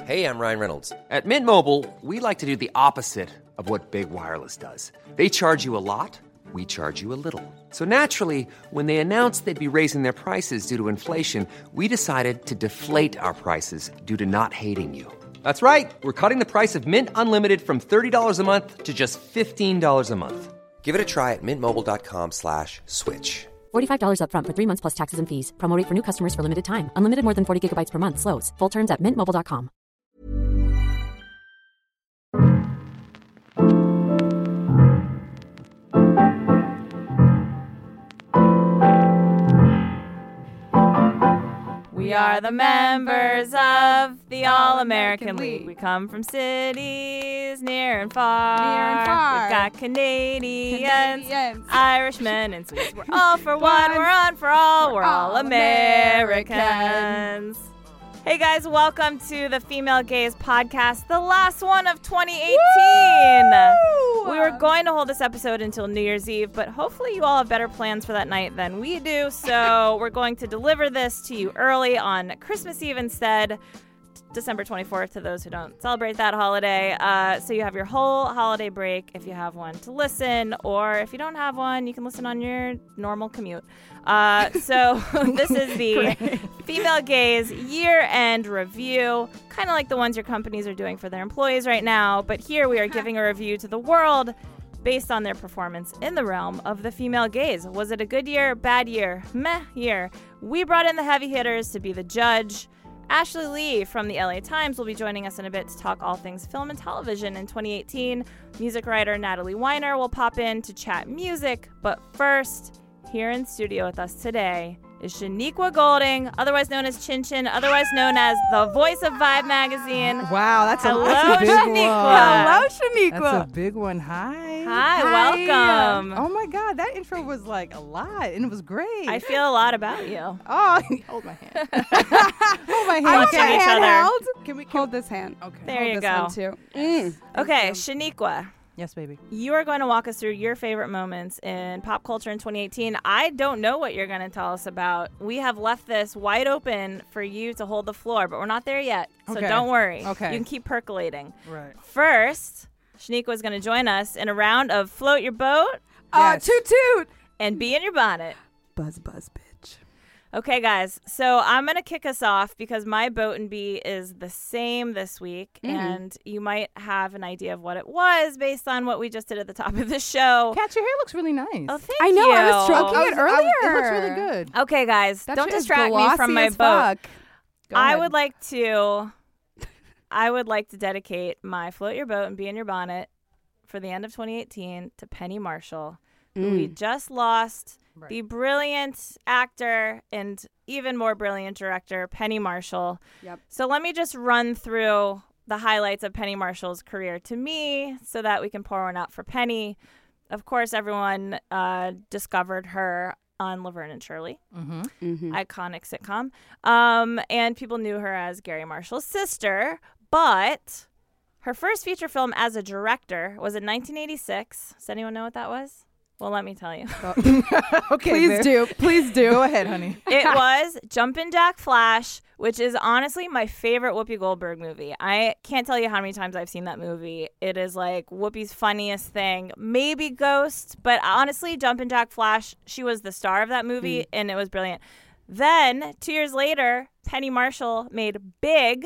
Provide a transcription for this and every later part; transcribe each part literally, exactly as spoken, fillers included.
Hey, I'm Ryan Reynolds. At Mint Mobile, we like to do the opposite of what Big Wireless does. They charge you a lot, we charge you a little. So naturally, when they announced they'd be raising their prices due to inflation, we decided to deflate our prices due to not hating you. That's right. We're cutting the price of Mint Unlimited from thirty dollars a month to just fifteen dollars a month. Give it a try at mintmobile.com slash switch. forty-five dollars up front for three months plus taxes and fees. Promo rate for new customers for limited time. Unlimited more than forty gigabytes per month. Slows full terms at mint mobile dot com. We are the members of the All-American League. We come from cities near and far. Near and far. We've got Canadians, Canadians. Irishmen, and Swedes. We're all for one. We're on for all. We're, We're all all Americans. Americans. Hey guys, welcome to the Female Gaze podcast, the last one of twenty eighteen. Woo! We were going to hold this episode until New Year's Eve, but hopefully you all have better plans for that night than we do, so we're going to deliver this to you early on Christmas Eve instead, December twenty-fourth, to those who don't celebrate that holiday. Uh, so you have your whole holiday break if you have one to listen, or if you don't have one, you can listen on your normal commute. Uh, so this is the Female Gaze year-end review, kind of like the ones your companies are doing for their employees right now. But here we are giving a review to the world based on their performance in the realm of the female gaze. Was it a good year, bad year, meh year? We brought in the heavy hitters to be the judge. Ashley Lee from the L A Times will be joining us in a bit to talk all things film and television in twenty eighteen. Music writer Natalie Weiner will pop in to chat music. But first, here in studio with us today is Shaniqua Golding, otherwise known as Chin Chin, otherwise known as the voice of Vibe magazine. Wow, that's a, Hello, that's a big Shaniqua. one. Hello, Shaniqua. That's a big one. Hi. Hi, welcome. Oh my God, that intro was like a lot, and it was great. I feel a lot about you. Oh, hold my hand. hold my hand. I want Touching my each hand other. held. Can we can, Hold this hand. Okay. There Hold you this go. one too. Mm. Okay, Shaniqua, Yes, baby. you are going to walk us through your favorite moments in pop culture in twenty eighteen. I don't know what you're going to tell us about. We have left this wide open for you to hold the floor, but we're not there yet. So Okay. don't worry. Okay. You can keep percolating. Right. First, Shaniqua is going to join us in a round of Float Your Boat Uh, Yes. toot toot. and Be in Your Bonnet. Buzz buzz bitch. Okay, guys. So I'm going to kick us off because my boat and bee is the same this week. Mhm. And you might have an idea of what it was based on what we just did at the top of the show. Kat, your hair looks really nice. Oh, thank I know, you. I was stroking I it was- I- earlier. it looks really good. Okay, guys. That don't shit is distract me glossy from my as boat. fuck. Go I ahead. would like to I would like to dedicate my Float Your Boat and Be in Your Bonnet for the end of twenty eighteen to Penny Marshall, who we Mm. just lost. Right. The brilliant actor and even more brilliant director, Penny Marshall. Yep. So let me just run through the highlights of Penny Marshall's career to me so that we can pour one out for Penny. Of course, everyone uh, discovered her on Laverne and Shirley, Mm-hmm. Mm-hmm. iconic sitcom. Um, and people knew her as Gary Marshall's sister, but her first feature film as a director was in nineteen eighty-six. Does anyone know what that was? Well, let me tell you. Okay, Please babe. do. Please do. Go ahead, honey. It was Jumpin' Jack Flash, which is honestly my favorite Whoopi Goldberg movie. I can't tell you how many times I've seen that movie. It is like Whoopi's funniest thing. Maybe Ghost, but honestly, Jumpin' Jack Flash, she was the star of that movie, and it was brilliant. Then, two years later, Penny Marshall made Big,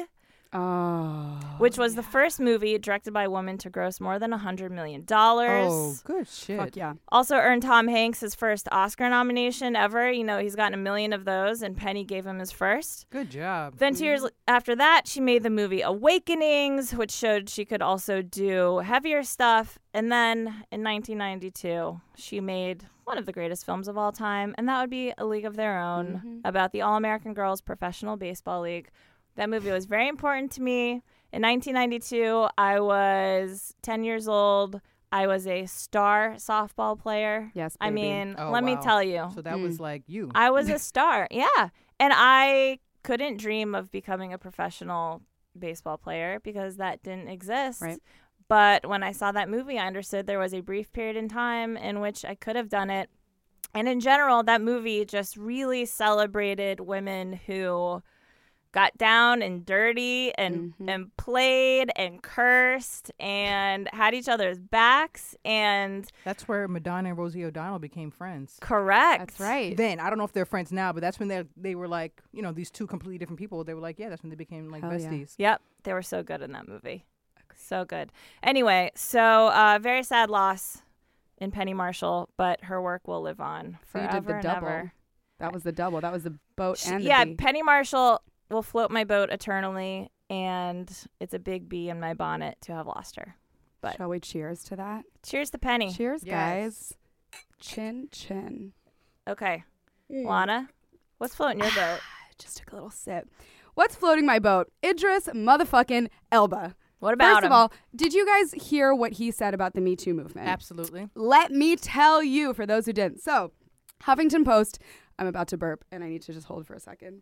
Oh. which was the first movie directed by a woman to gross more than one hundred million dollars. Oh, good shit. Fuck yeah. Also earned Tom Hanks his first Oscar nomination ever. You know, he's gotten a million of those, and Penny gave him his first. Good job. Then two years after that, she made the movie Awakenings, which showed she could also do heavier stuff. And then in nineteen ninety-two, she made one of the greatest films of all time, and that would be A League of Their Own, Mhm. about the All-American Girls Professional Baseball League. That movie was very important to me. In nineteen ninety-two, I was ten years old. I was a star softball player. Yes, I baby. mean, Oh, let me wow. tell you. So that was like you. I was a star, yeah. And I couldn't dream of becoming a professional baseball player because that didn't exist. Right. But when I saw that movie, I understood there was a brief period in time in which I could have done it. And in general, that movie just really celebrated women who got down and dirty and Mhm. and played and cursed and had each other's backs and That's where Madonna and Rosie O'Donnell became friends. correct. That's right. Then I don't know if they're friends now, but that's when they they were like, you know, these two completely different people. They were like, yeah, that's when they became like Hell yeah. besties. Yep, they were so good in that movie. So good. Anyway, so uh, very sad loss in Penny Marshall, but her work will live on So you forever did the and double. ever. That was the double. That was the boat She- and the yeah, bee. Penny Marshall will float my boat eternally, and it's a big bee in my bonnet to have lost her. But Shall we cheers to that? cheers to Penny. Cheers, Yes. guys. Chin chin. Okay, Mm. Lana, what's floating your boat? Just took a little sip. What's floating my boat? Idris motherfucking Elba. What about First him? of all, did you guys hear what he said about the Me Too movement? Absolutely. Let me tell you, for those who didn't. So, Huffington Post, I'm about to burp, and I need to just hold for a second.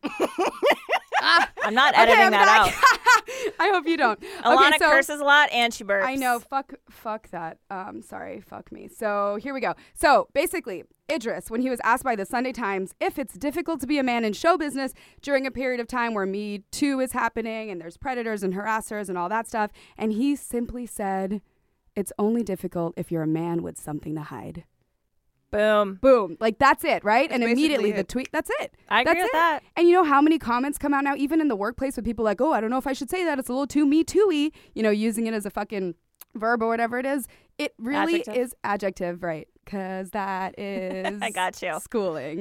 I'm not Okay, editing I'm that back. out. I hope you don't. Alana okay, so curses a lot and she burps. I know. Fuck, fuck that. Um, sorry, fuck me. So here we go. So basically, Idris, when he was asked by the Sunday Times if it's difficult to be a man in show business during a period of time where Me Too is happening and there's predators and harassers and all that stuff, and he simply said, "It's only difficult if you're a man with something to hide." Boom. Boom. Like, that's it, right? That's and basically immediately the it. tweet, that's it. I agree That's with it. that. And you know how many comments come out now, even in the workplace, with people like, oh, I don't know if I should say that. It's a little too Me Too-y, you know, using it as a fucking verb or whatever it is. It really Adjective. is adjective, right? Because that is I got you. schooling.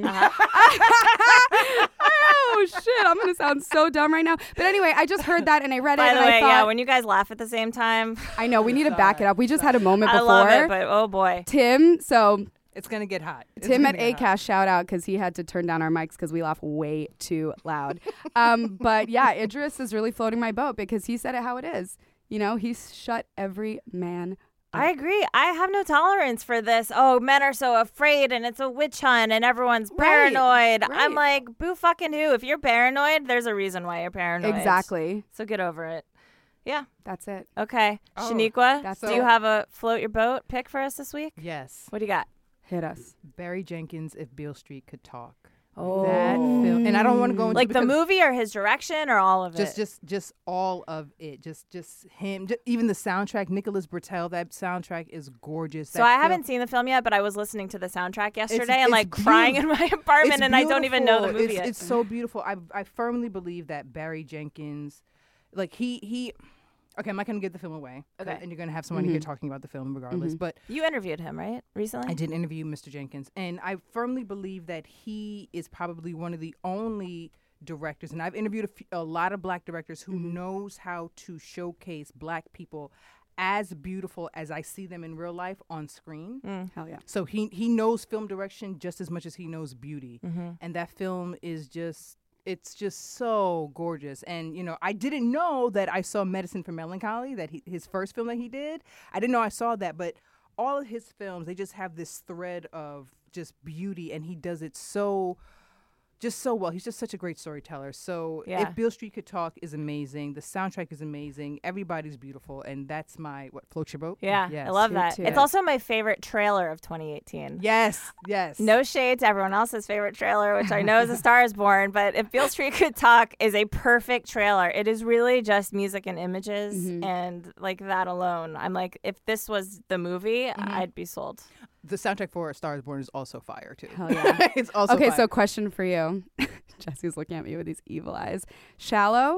Uh-huh. Oh, shit. I'm going to sound so dumb right now. But anyway, I just heard that and I read it By and the way, I thought, yeah, when you guys laugh at the same time, I know, we need to back it up. We just had a moment I before. love it, but oh boy. Tim, so... It's gonna get hot. It's Tim gonna at get hot. Acast, shout out, because he had to turn down our mics because we laugh way too loud. um, but yeah, Idris is really floating my boat because he said it how it is. You know, he's shut every man I agree. I have no tolerance for this. Oh, men are so afraid and it's a witch hunt and everyone's Right, paranoid. right. I'm like, boo fucking who? If you're paranoid, there's a reason why you're paranoid. Exactly. So get over it. Yeah. That's it. Okay. Oh, Shaniqua, that's do it. you have a float your boat pick for us this week? Yes. What do you got? Hit us. Barry Jenkins, If Beale Street Could Talk. Oh. That film, and I don't want to go into Like the because movie or his direction or all of Just, it? just, just all of it. Just, just him. Just, even the soundtrack. Nicholas Bertel. That soundtrack is gorgeous. So That I film- haven't seen the film yet, but I was listening to the soundtrack yesterday and it's like crying in my apartment, It's and I don't even know the beautiful. movie It's, yet. it's so beautiful. I, I firmly believe that Barry Jenkins, like he, he. Okay, I'm not going to give the film away. Okay. And you're going to have somebody here talking about the film regardless. Mhm. But You interviewed him, right? Recently? I did interview Mister Jenkins, and I firmly believe that he is probably one of the only directors, and I've interviewed a, few, a lot of black directors who knows how to showcase black people as beautiful as I see them in real life on screen. Mm. Hell yeah. So he he knows film direction just as much as he knows beauty, Mm-hmm. and that film is just. It's just so gorgeous. And, you know, I didn't know that I saw Medicine for Melancholy, that he, his first film that he did. I didn't know I saw that, but all of his films, they just have this thread of just beauty, and he does it so, just so well. He's just such a great storyteller. So Yeah. If Beale Street Could Talk is amazing. The soundtrack is amazing. Everybody's beautiful. And that's my, what, Float Your Boat? Yeah, Yes. I love Shoot that. to It's it. also my favorite trailer of twenty eighteen. Yes, yes. No shade to everyone else's favorite trailer, which I know is A Star Is Born, but If Beale Street Could Talk is a perfect trailer. It is really just music and images, Mhm. and like that alone, I'm like, if this was the movie, I'd be sold. The soundtrack for A Star Is Born is also fire, too. Hell yeah. It's also Okay, fire. so question for you. Jesse's looking at me with these evil eyes. Shallow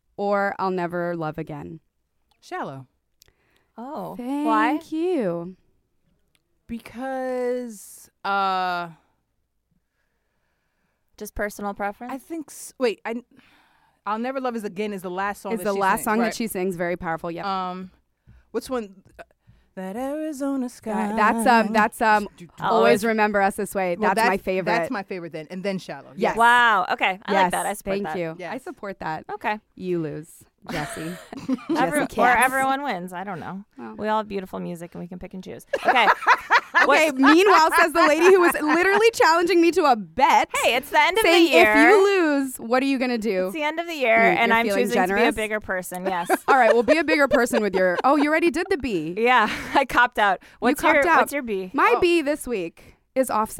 or I'll Never Love Again? Shallow. Oh, Thank why? you. Because uh Just personal preference? I think s- wait, I I'll Never Love Is Again is the last song Is that the she last sang, song right. that she sings very powerful. Yep. Um what's one uh, that Arizona sky. that's um that's um I'll Always always- Remember Us This Way. Well, that's, my favorite. That's my favorite then. And then Shallow. Yes. Wow. Okay. I yes. like that. I support Thank that. you. Yes. I support that. Okay. You lose, Jesse. Every, Jesse or Katz. everyone wins. I don't know. Well. We all have beautiful music and we can pick and choose. Okay. Okay. Meanwhile, says the lady who was literally challenging me to a bet. Hey, it's the end of saying the year. if you lose, what are you gonna do? It's the end of the year, You're- and you're I'm feeling choosing to be a generous? bigger person. Yes. All right, well, be a bigger person with your. Oh, you already did the B. Yeah, I copped out. What's you copped your out. What's your B? My Oh. B this week is Offset.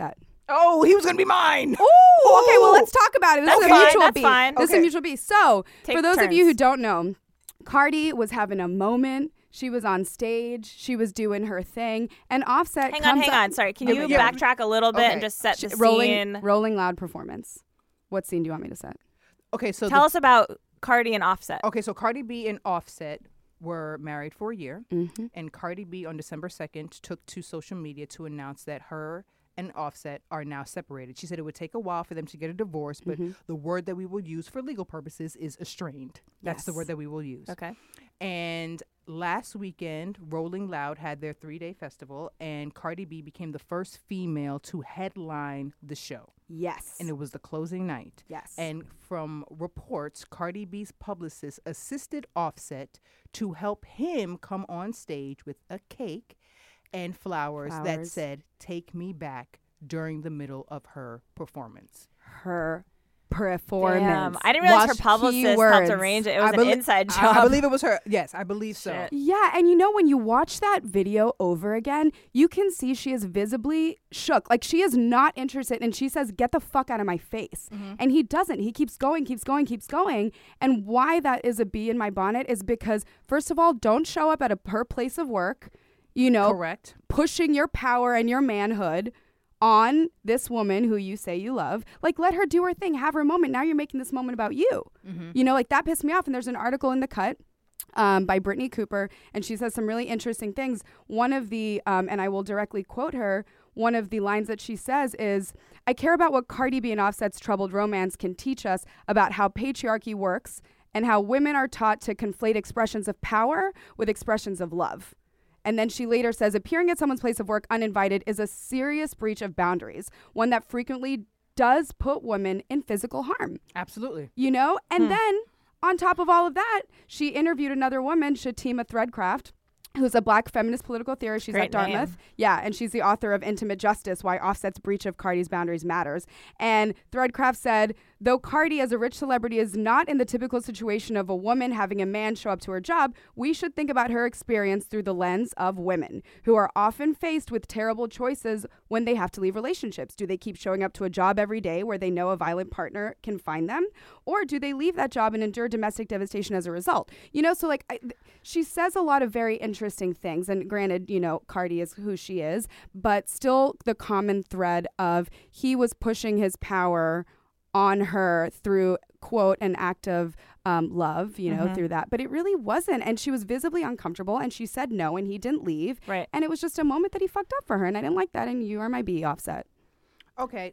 Oh, he was gonna be mine. Ooh, okay, well, let's talk about it. This That's is a fine, mutual that's beat. fine. This is a Okay. mutual beat. So, Take for those of you turns. who don't know, Cardi was having a moment. She was on stage. She was doing her thing. And Offset Hang on, comes hang up- on. Sorry, can Okay, you yeah. backtrack a little bit Okay. and just set the rolling, scene? rolling loud performance. What scene do you want me to set? Okay, so Tell the- us about Cardi and Offset. Okay, so Cardi B and Offset were married for a year, Mm-hmm. and Cardi B on December second took to social media to announce that her and Offset are now separated. She said it would take a while for them to get a divorce, but Mm-hmm. the word that we will use for legal purposes is estranged. That's the Yes. word that we will use. Okay. And last weekend, Rolling Loud had their three-day festival, and Cardi B became the first female to headline the show. Yes. And it was the closing night. Yes. And from reports, Cardi B's publicist assisted Offset to help him come on stage with a cake and flowers, that Flowers. said, "Take me back," during the middle of her performance. her performance. Damn. I didn't realize her Watch publicist helped keywords. arrange it. It was I an belie- inside I- job. I, believe it was her. Yes, I believe so. Shit. Yeah, and you know when you watch that video over again, you can see she is visibly shook. Like she is not interested, and she says, "Get the fuck out of my face." Mm-hmm. And he doesn't. He keeps going, keeps going, keeps going. And why that is a bee in my bonnet is because, first of all, don't show up at a her place of work, you know, Correct. pushing your power and your manhood on this woman who you say you love. Like, let her do her thing, have her moment. Now you're making this moment about you. You know, like that pissed me off. And there's an article in The Cut um, by Brittany Cooper, and she says some really interesting things. One of the, um, and I will directly quote her, one of the lines that she says is, "I care about what Cardi B and Offset's troubled romance can teach us about how patriarchy works and how women are taught to conflate expressions of power with expressions of love." And then she later says, appearing at someone's place of work uninvited is a serious breach of boundaries, one that frequently does put women in physical harm. Absolutely. You know? And then on top of all of that, she interviewed another woman, Shatima Threadcraft, who's a black feminist political theorist. She's Great at Dartmouth. name. Yeah, and she's the author of Intimate Justice, Why Offset's Breach of Cardi's Boundaries Matters. And Threadcraft said, though Cardi as a rich celebrity is not in the typical situation of a woman having a man show up to her job, we should think about her experience through the lens of women who are often faced with terrible choices when they have to leave relationships. Do they keep showing up to a job every day where they know a violent partner can find them? Or do they leave that job and endure domestic devastation as a result? You know, so like I, th- she says a lot of very interesting things. And granted, you know, Cardi is who she is, but still the common thread of he was pushing his power on her through, quote, an act of um, love, you know, Mhm. through that. But it really wasn't. And she was visibly uncomfortable, and she said no, and he didn't leave. Right. And it was just a moment that he fucked up for her, and I didn't like that. And you are my B, Offset. Okay,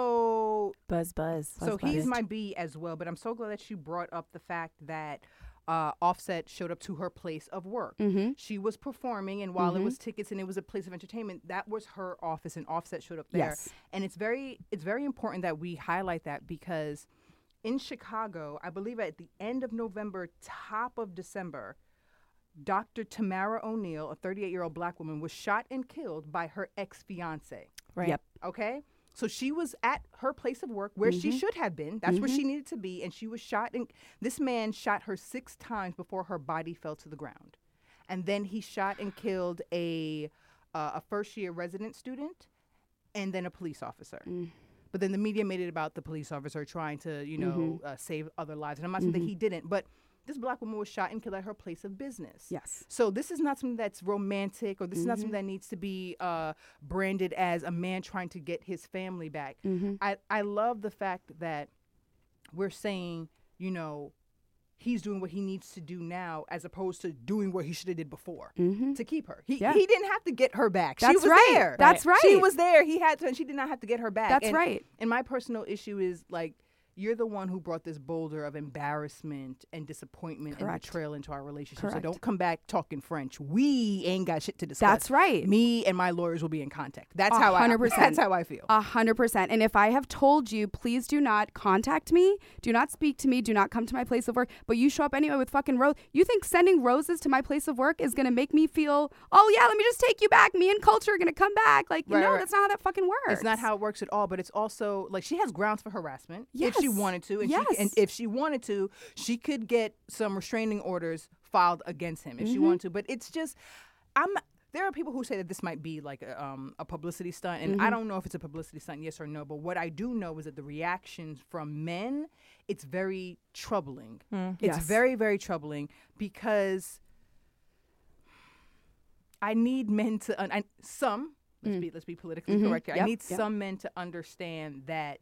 so Buzz, buzz. so he's my B as well, but I'm so glad that you brought up the fact that uh, Offset showed up to her place of work. Mm-hmm. She was performing, and while Mhm. it was tickets and it was a place of entertainment, that was her office, and Offset showed up there. Yes. And it's very it's very important that we highlight that, because in Chicago, I believe at the end of November, top of December, Doctor Tamara O'Neal, a thirty-eight-year-old black woman, was shot and killed by her ex-fiance. Right. Yep. Okay? So she was at her place of work where she should have been. That's where she needed to be. And she was shot. And this man shot her six times before her body fell to the ground. And then he shot and killed a, uh, a first-year resident student and then a police officer. But then the media made it about the police officer trying to, you know, uh, save other lives. And I'm not saying that he didn't. But this black woman was shot and killed at her place of business. Yes. So this is not something that's romantic, or this is not something that needs to be uh, branded as a man trying to get his family back. I, I love the fact that we're saying, you know, he's doing what he needs to do now, as opposed to doing what he should have did before to keep her. He Yeah. he didn't have to get her back. she That's was right. there. That's She right. was there. He had to, and she did not have to get her back. That's And- right. And my personal issue is, like, you're the one who brought this boulder of embarrassment and disappointment Correct. and betrayal into our relationship. So Correct. don't come back talking French. We ain't got shit to discuss. That's right. Me and my lawyers will be in contact. That's A how I. hundred percent. That's how I feel. A hundred percent. And if I have told you, please do not contact me, do not speak to me, do not come to my place of work, but you show up anyway with fucking rose. You think sending roses to my place of work is going to make me feel, oh yeah, let me just take you back. Me and culture are going to come back. Like, Right, no, right. that's not how that fucking works. It's not how it works at all, but it's also like she has grounds for harassment Yes. if she wanted to, and, Yes. she, and if she wanted to, she could get some restraining orders filed against him if she Mm-hmm. wanted to. But it's just, I'm there are people who say that this might be like a, um, a publicity stunt, and Mm-hmm. I don't know if it's a publicity stunt, yes or no. But what I do know is that the reactions from men, it's very troubling. Mm. It's Yes. very, very troubling because I need men to un- I, some. Let's Mm. be let's be politically Mhm. correct here. I Yep, need yep. some men to understand that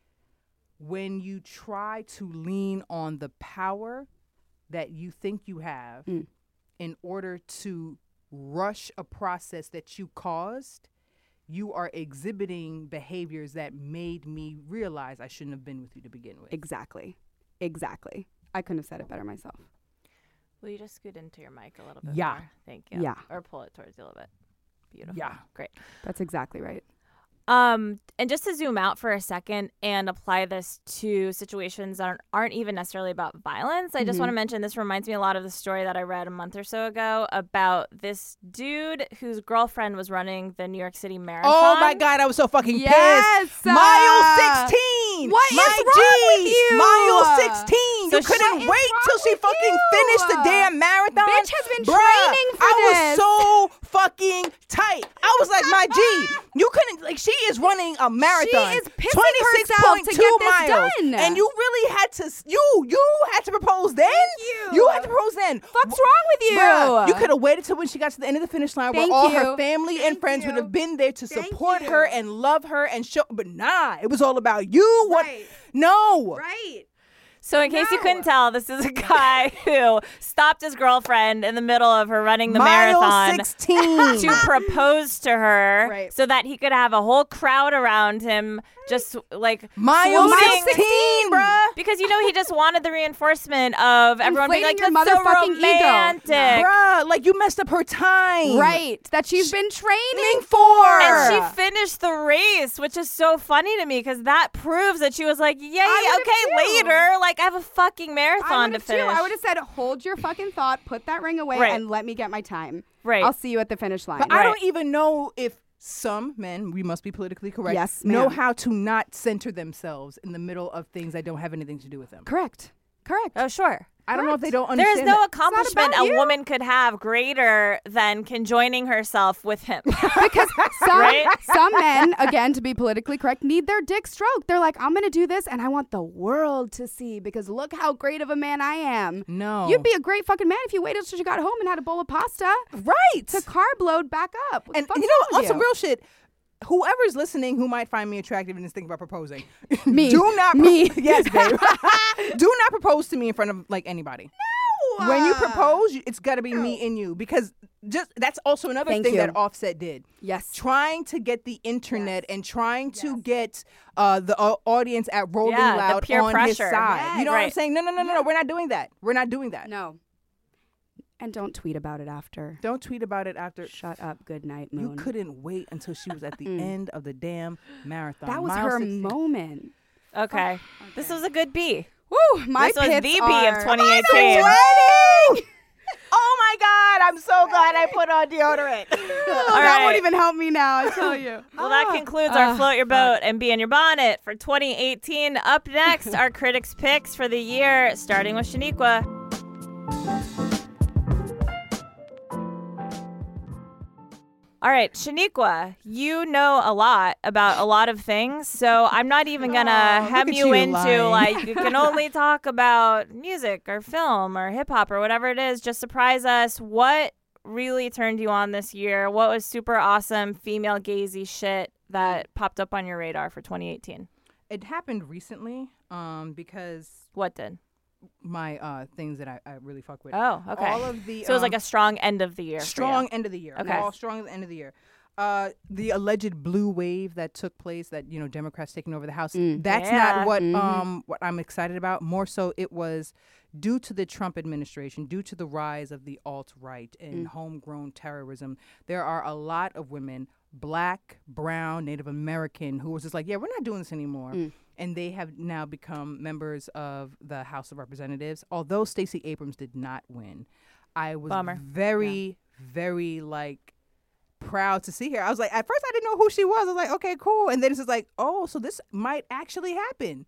when you try to lean on the power that you think you have Mm. in order to rush a process that you caused, you are exhibiting behaviors that made me realize I shouldn't have been with you to begin with. Exactly. Exactly. I couldn't have said it better myself. Will you just scoot into your mic a little bit Yeah. more? Thank you. Yeah. Or pull it towards you a little bit. Beautiful. Yeah. Great. That's exactly right. Um, and just to zoom out for a second and apply this to situations that aren't, aren't even necessarily about violence, I just Mhm. want to mention this reminds me a lot of the story that I read a month or so ago about this dude whose girlfriend was running the New York City Marathon. Oh my God, I was so fucking Yes, pissed. uh, Mile sixteen. what is My wrong G, with you? Mile sixteen. So you couldn't what is wait wrong till she with fucking you? finished the damn marathon. Bitch has been Bruh, training for I this. was so fucking tight. I was like, my G, you couldn't, like, she is running a marathon. She is pissing herself to get this miles. done. And you really had to, you, you had to propose then? you. You had to propose then. What's wrong with you? Bruh, you could have waited till when she got to the end of the finish line Thank where all you. her family and friends you. would have been there to Thank support you. her and love her and show. But nah, it was all about you. What? Right. No. Right. So in case you No. couldn't tell, this is a guy who stopped his girlfriend in the middle of her running the Mile marathon sixteen. to propose to her Right. so that he could have a whole crowd around him just like Mile swooning. sixteen, bruh. Because, you know, he just wanted the reinforcement of everyone being like, Inflating that's your so motherfucking ego." romantic. Bruh, like you messed up her time. Right. That she's been training for. And she finished the race, which is so funny to me because that proves that she was like, yay, I would've okay, too. later. Like, I have a fucking I marathon would to have too. finish. I would have said, hold your fucking thought, put that ring away, Right. and let me get my time. Right. I'll see you at the finish line. But I Right. don't even know if some men, we must be politically correct, Yes, know ma'am. how to not center themselves in the middle of things that don't have anything to do with them. Correct. Correct. Oh, sure. I don't know if they don't There is understand. no that. accomplishment about a you. woman could have greater than conjoining herself with him. Because some Right? some men, again, to be politically correct, need their dick stroked. They're like, I'm gonna do this, and I want the world to see because look how great of a man I am. No. You'd be a great fucking man if you waited till you got home and had a bowl of pasta right. to carb load back up. What the And fuck's you wrong know, on with some you? real shit, whoever's listening who might find me attractive and is thinking about proposing, Me. do not Me. yes, babe. Do not propose to me in front of like anybody. When you propose, you- it's got to be me and you because just that's also another Thank thing you. that Offset did. Yes. Trying to get the internet and trying to get uh, the uh, audience at Rolling Yeah, the Loud peer on his pressure. side. You know what I'm Right. saying? No, no, no, no, no. We're not doing that. We're not doing that. No. And don't tweet about it after. Don't tweet about it after. Shut up. Good night, You Moon. couldn't wait until she was at the end of the damn marathon. That was Mile her sixteen. moment. Okay. This was a good B. Woo! My This was pits the B are- of twenty eighteen. Oh my God! I'm so glad I put on deodorant. Oh, All that right. won't even help me now. I tell you. Well, that concludes our Float Your Boat and Be in Your Bonnet for twenty eighteen. Up next, our critics' picks for the year, starting with Shaniqua. All right, Shaniqua, you know a lot about a lot of things, so I'm not even going to Oh, hem look at you, you into, lying. like, you can only talk about music or film or hip-hop or whatever it is. Just surprise us. What really turned you on this year? What was super awesome female gazy shit that popped up on your radar for twenty eighteen? It happened recently um, because What did? my uh, things that I, I really fuck with. Oh, okay. All of the so it was like um, a strong end of the year. for you. strong end of the year. Okay. All strong at the end of the year. Uh, the alleged blue wave that took place, that you know, Democrats taking over the House. That's Yeah. not what um what I'm excited about. More so, it was due to the Trump administration, due to the rise of the alt right and homegrown terrorism. There are a lot of women, Black, Brown, Native American, who was just like, yeah, we're not doing this anymore. And they have now become members of the House of Representatives. Although Stacey Abrams did not win, I was Bummer. very, very like proud to see her. I was like, at first I didn't know who she was. I was like, okay, cool. And then it's just like, oh, so this might actually happen.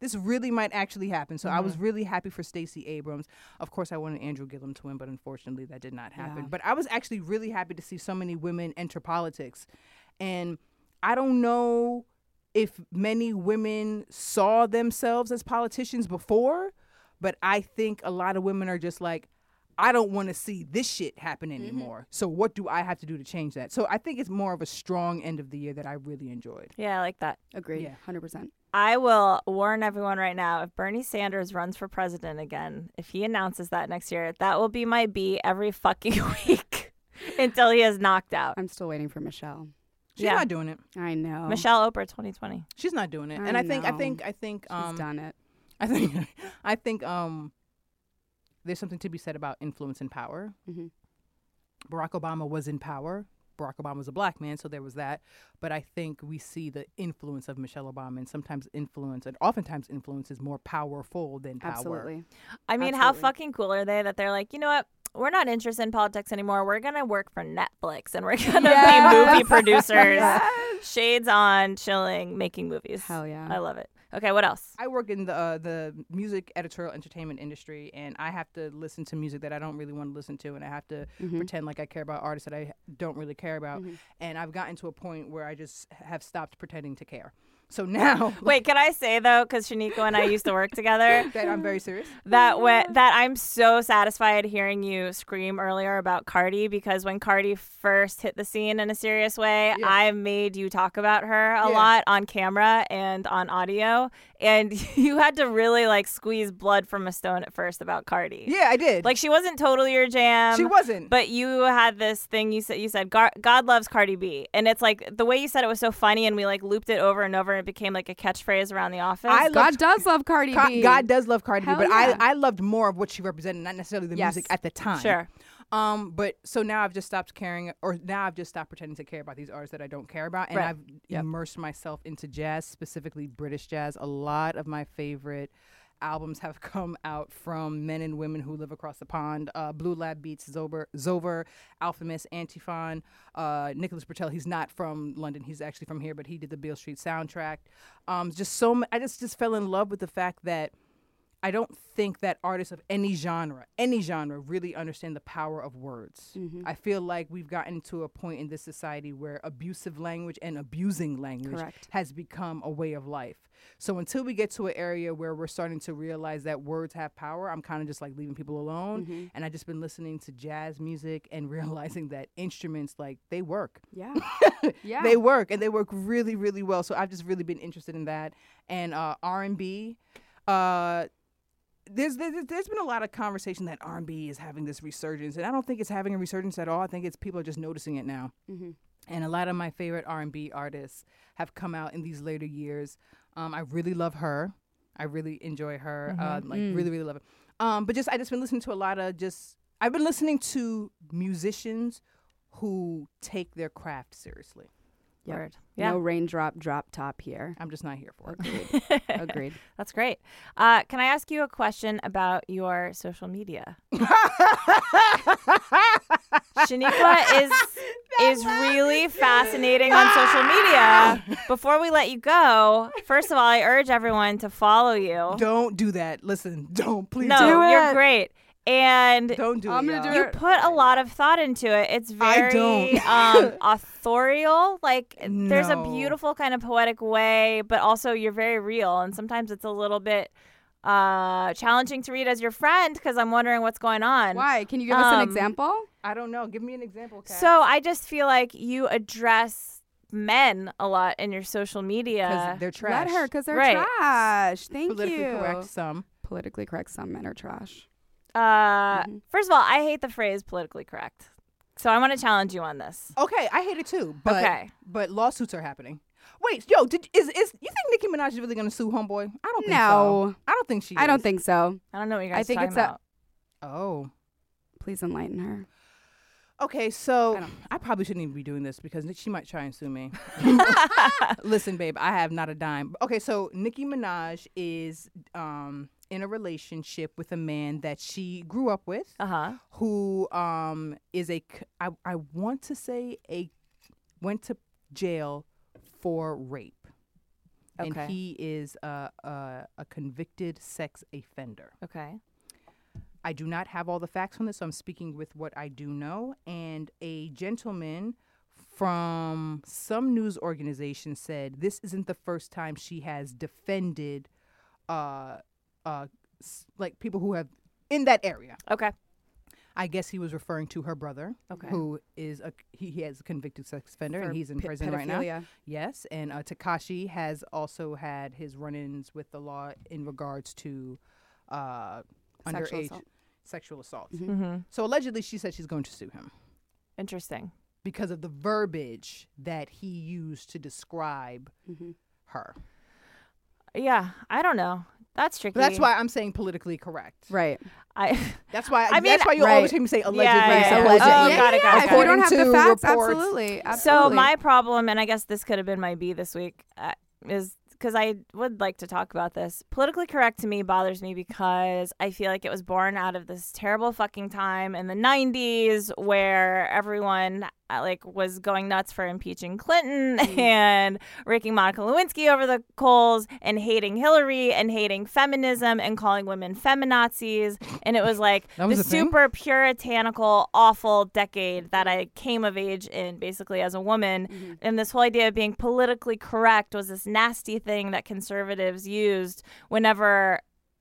this really might actually happen. So mm-hmm. I was really happy for Stacey Abrams. Of course, I wanted Andrew Gillum to win, but unfortunately that did not happen. Yeah. But I was actually really happy to see so many women enter politics. And I don't know if many women saw themselves as politicians before, but I think a lot of women are just like, I don't want to see this shit happen anymore. Mm-hmm. So what do I have to do to change that? So I think it's more of a strong end of the year that I really enjoyed. Yeah, I like that. Agreed. Yeah. one hundred percent. I will warn everyone right now, if Bernie Sanders runs for president again, if he announces that next year, that will be my B every fucking week until he is knocked out. I'm still waiting for Michelle. She's yeah. not doing it. I know. Michelle Oprah twenty twenty. She's not doing it. I and I think know. I think I think um She's done it. I think I think um there's something to be said about influence and power. Mm-hmm. Barack Obama was in power. Barack Obama was a black man, so there was that. But I think we see the influence of Michelle Obama, and sometimes influence, and oftentimes influence is more powerful than power. Absolutely. I mean, Absolutely. how fucking cool are they that they're like, you know what? We're not interested in politics anymore. We're going to work for Netflix, and we're going to Yes. be movie producers. Yes. Shades on, chilling, making movies. Hell yeah. I love it. Okay, what else? I work in the uh, the music editorial entertainment industry, and I have to listen to music that I don't really want to listen to, and I have to Mm-hmm. pretend like I care about artists that I don't really care about. Mhm. And I've gotten to a point where I just have stopped pretending to care. So now, Wait, can I say, though, because Shaniqua and I used to work together, that I'm very serious. that when, that I'm so satisfied hearing you scream earlier about Cardi, because when Cardi first hit the scene in a serious way, Yeah. I made you talk about her a Yeah. lot on camera and on audio, and you had to really like squeeze blood from a stone at first about Cardi. Yeah, I did. Like she wasn't totally your jam. she wasn't. But you had this thing you said. You said Gar- God loves Cardi B, and it's like the way you said it was so funny, and we like looped it over and over, and it became like a catchphrase around the office. I God loved- does love Cardi Ca- B. God does love Cardi Hell B, but yeah. I I loved more of what she represented, not necessarily the Yes. music at the time. Sure. Um, but so now I've just stopped caring, or now I've just stopped pretending to care about these artists that I don't care about, and Right. I've Yep. immersed myself into jazz, specifically British jazz. A lot of my favorite albums have come out from men and women who live across the pond. Uh, Blue Lab Beats, Zober, Zover, Alphemus, Antiphon, uh, Nicholas Bertel. He's not from London. He's actually from here, but he did the Beale Street soundtrack. Um, just so m- I just just fell in love with the fact that I don't think that artists of any genre, any genre, really understand the power of words. Mm-hmm. I feel like we've gotten to a point in this society where abusive language and abusing language Correct. has become a way of life. So until we get to an area where we're starting to realize that words have power, I'm kind of just like leaving people alone. Mm-hmm. And I've just been listening to jazz music and realizing that instruments, like, they work. Yeah. Yeah. They work, and they work really, really well. So I've just really been interested in that. And uh, R and B, uh, There's, there's there's been a lot of conversation that R and B is having this resurgence, and I don't think it's having a resurgence at all. I think it's people are just noticing it now. Mm-hmm. And a lot of my favorite R and B artists have come out in these later years. Um, I really love her. I really enjoy her. Uh, like Mm. really, really love it. Um, but just I just been listening to a lot of just I've been listening to musicians who take their craft seriously. Yep. Word. Yeah. No raindrop drop top here. I'm just not here for it. Agreed. Agreed. That's great. Uh, can I ask you a question about your social media? Shaniqua is is really fascinating on social media. Before we let you go, first of all, I urge everyone to follow you. Don't do that. Listen, don't please. No, do you're it. great. And Don't do I'm it. gonna y'all. do you put a lot of thought into it. It's I very don't. um, authorial. Like there's a No. beautiful kind of poetic way, but also you're very real. And sometimes it's a little bit uh, challenging to read as your friend because I'm wondering what's going on. Why? Can you give us an Um, example? I don't know. Give me an example, Kat. So I just feel like you address men a lot in your social media. Because they're trash. Let her, because they're Right. trash. Thank Politically you. correct some. Politically correct. Some men are trash. Uh, Mhm. First of all, I hate the phrase politically correct. So I want to challenge you on this. Okay, I hate it too. But Okay. but lawsuits are happening. Wait, yo, did is is you think Nicki Minaj is really gonna sue Homeboy? I don't think No. so. I don't think she I don't is. think so. I don't know what you guys I think are it's talking a- about. Oh. Please enlighten her. Okay, so I I, don't- probably shouldn't even be doing this because she might try and sue me. Listen, babe, I have not a dime. Okay, so Nicki Minaj is um in a relationship with a man that she grew up with, Uh-huh. who um is a c- I I want to say a went to jail for rape. Okay. and he is a, a, a convicted sex offender. Okay. I do not have all the facts on this, so I'm speaking with what I do know. And a gentleman from some news organization said this isn't the first time she has defended uh, uh, s- like people who have in that area. Okay. I guess he was referring to her brother, Okay. who is a he, he has a convicted sex offender, For and he's in pe- prison right now. pedophilia. Yes, and uh, Tekashi has also had his run-ins with the law in regards to uh, Sexual underage assault. sexual assaults. Mm-hmm. So allegedly, she said she's going to sue him Interesting. because of the verbiage that he used to describe Mm-hmm. her. Yeah, I don't know. That's tricky. But that's why I'm saying politically correct. Right. I. That's why. I mean, that's why you right. always hear me say allegedly. yeah, yeah. allegedly. Oh, yeah, got it, yeah, got it, If got you it. don't have the According to facts, reports. absolutely, So absolutely. my problem, and I guess this could have been my B this week, uh, is because I would like to talk about this. Politically correct to me bothers me because I feel like it was born out of this terrible fucking time in the nineties where everyone uh, like was going nuts for impeaching Clinton and raking Monica Lewinsky over the coals and hating Hillary and hating feminism and calling women feminazis. And it was like That was the a thing? super puritanical, awful decade that I came of age in basically as a woman. Mm-hmm. And this whole idea of being politically correct was this nasty thing that conservatives used whenever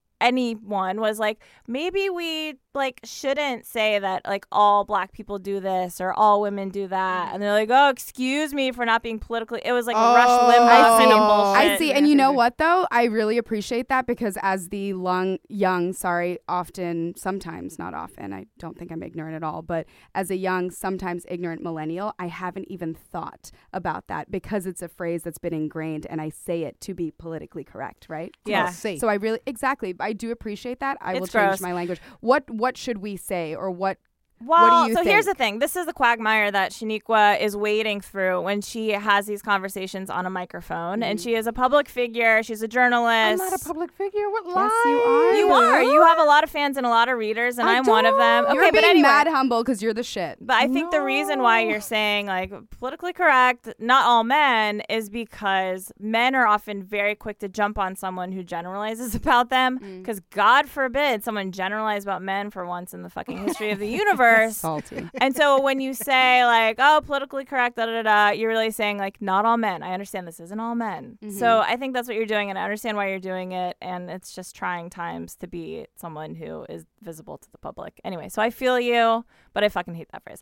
anyone was like, maybe we like shouldn't say that like all black people do this or all women do that, and they're like, oh, excuse me for not being politically. It was like Oh, Rush Limbaugh I see. kind of bullshit. I see, and you know what though? I really appreciate that because as the long, young, sorry, often, sometimes, not often, I don't think I'm ignorant at all, but as a young, sometimes ignorant millennial, I haven't even thought about that because it's a phrase that's been ingrained and I say it to be politically correct, right? Yeah. Safe. So I really, exactly, I do appreciate that. I will It's change gross. my language. What What should we say or what? Well, do you so here's the think? thing. This is the quagmire that Shaniqua is wading through when she has these conversations on a microphone. And she is a public figure. She's a journalist. I'm not a public figure. What Yes, lie? you are. You are. You have a lot of fans and a lot of readers, and I I'm one of them. don't. Okay, You're but being anyway. mad humble because you're the shit. But I think the reason why No. you're saying like politically correct, not all men, is because men are often very quick to jump on someone who generalizes about them. Because God forbid someone generalize about men for once in the fucking history of the universe. Salty. And so when you say like, oh, politically correct, da da da, you're really saying like, not all men. I understand this isn't all men. So I think that's what you're doing, and I understand why you're doing it. And it's just trying times to be someone who is visible to the public. Anyway, so I feel you, but I fucking hate that phrase.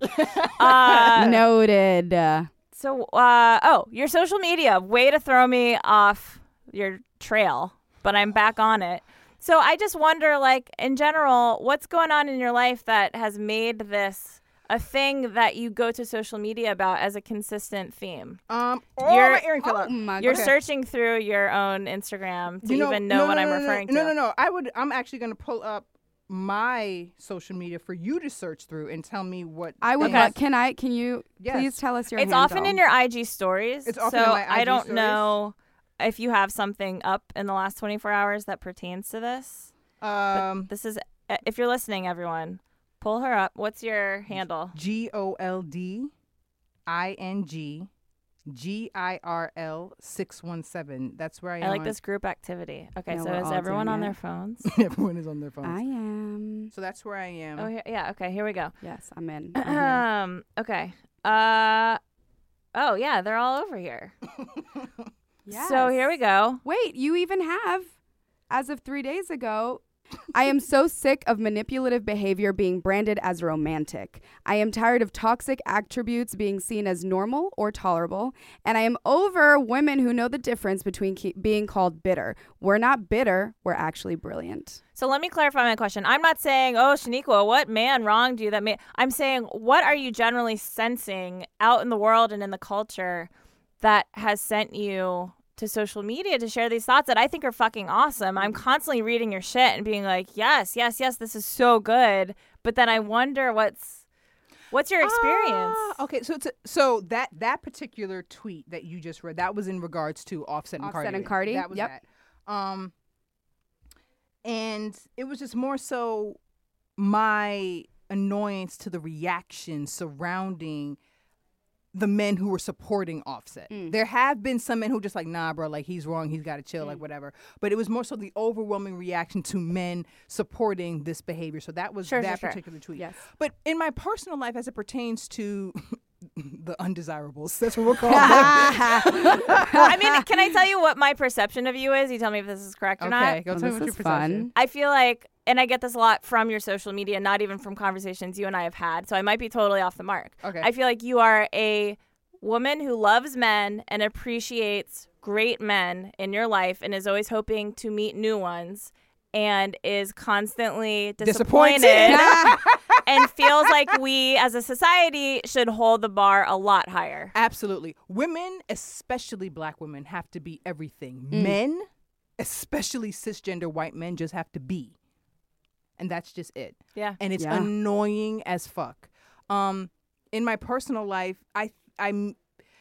uh, Noted. Uh, so, uh, oh, your social media, way to throw me off your trail, but I'm back on it. So I just wonder, like, in general, what's going on in your life that has made this a thing that you go to social media about as a consistent theme? Um, oh, You're- my earring fell out. oh my You're God. searching through your own Instagram to You even know no, what no, I'm no, referring no, to. No, no, no. I would. I'm actually going to pull up my social media for you to search through and tell me what. I would. Okay. love Can I? Can you Yes. please tell us your? It's handle? often in your I G stories. It's often so in my I G I don't stories. know if you have something up in the last twenty-four hours that pertains to this. Um, This is, uh, if you're listening, everyone, pull her up. What's your handle? G O L D I N G G I R L six one seven. That's where I am. I like on- this group activity. Okay, No, so we're is all everyone doing on it. their phones? Everyone is on their phones. I am. So that's where I am. Oh, here, yeah. Okay, here we go. Yes, I'm in. I'm here. Um. Okay. Uh. Oh yeah, they're all over here. So here we Yes. go. Wait, you even have, as of three days ago, I am so sick of manipulative behavior being branded as romantic. I am tired of toxic attributes being seen as normal or tolerable. And I am over women who know the difference between ke- being called bitter. We're not bitter. We're actually brilliant. So let me clarify my question. I'm not saying, oh, Shaniqua, what man wronged you that made. I'm saying, what are you generally sensing out in the world and in the culture that has sent you to social media to share these thoughts that I think are fucking awesome? I'm constantly reading your shit and being like, yes, yes, yes, this is so good. But then I wonder what's what's your experience? Ah, okay, so it's a, so that that particular tweet that you just read, that was in regards to Offset and Offset Cardi. and Cardi, That was yep. that. Um, and it was just more so my annoyance to the reaction surrounding the men who were supporting Offset. Mm. There have been some men who just like, nah, bro, like he's wrong, he's got to chill, Mm. like whatever. But it was more so the overwhelming reaction to men supporting this behavior. So that was Sure, that sure, sure. particular tweet. Yes. But in my personal life, as it pertains to the undesirables, that's what we'll call them. I mean, can I tell you what my perception of you is? You tell me if this is correct or Okay, not. go Well, tell me this what your is perception. fun. I feel like, and I get this a lot from your social media, not even from conversations you and I have had, so I might be totally off the mark. Okay. I feel like you are a woman who loves men and appreciates great men in your life and is always hoping to meet new ones and is constantly disappointed, Disappointed. and feels like we as a society should hold the bar a lot higher. Absolutely. Women, especially black women, have to be everything. Mm. Men, especially cisgender white men, just have to be. And that's just it. Yeah. And it's Yeah. annoying as fuck. Um, in my personal life, I I'm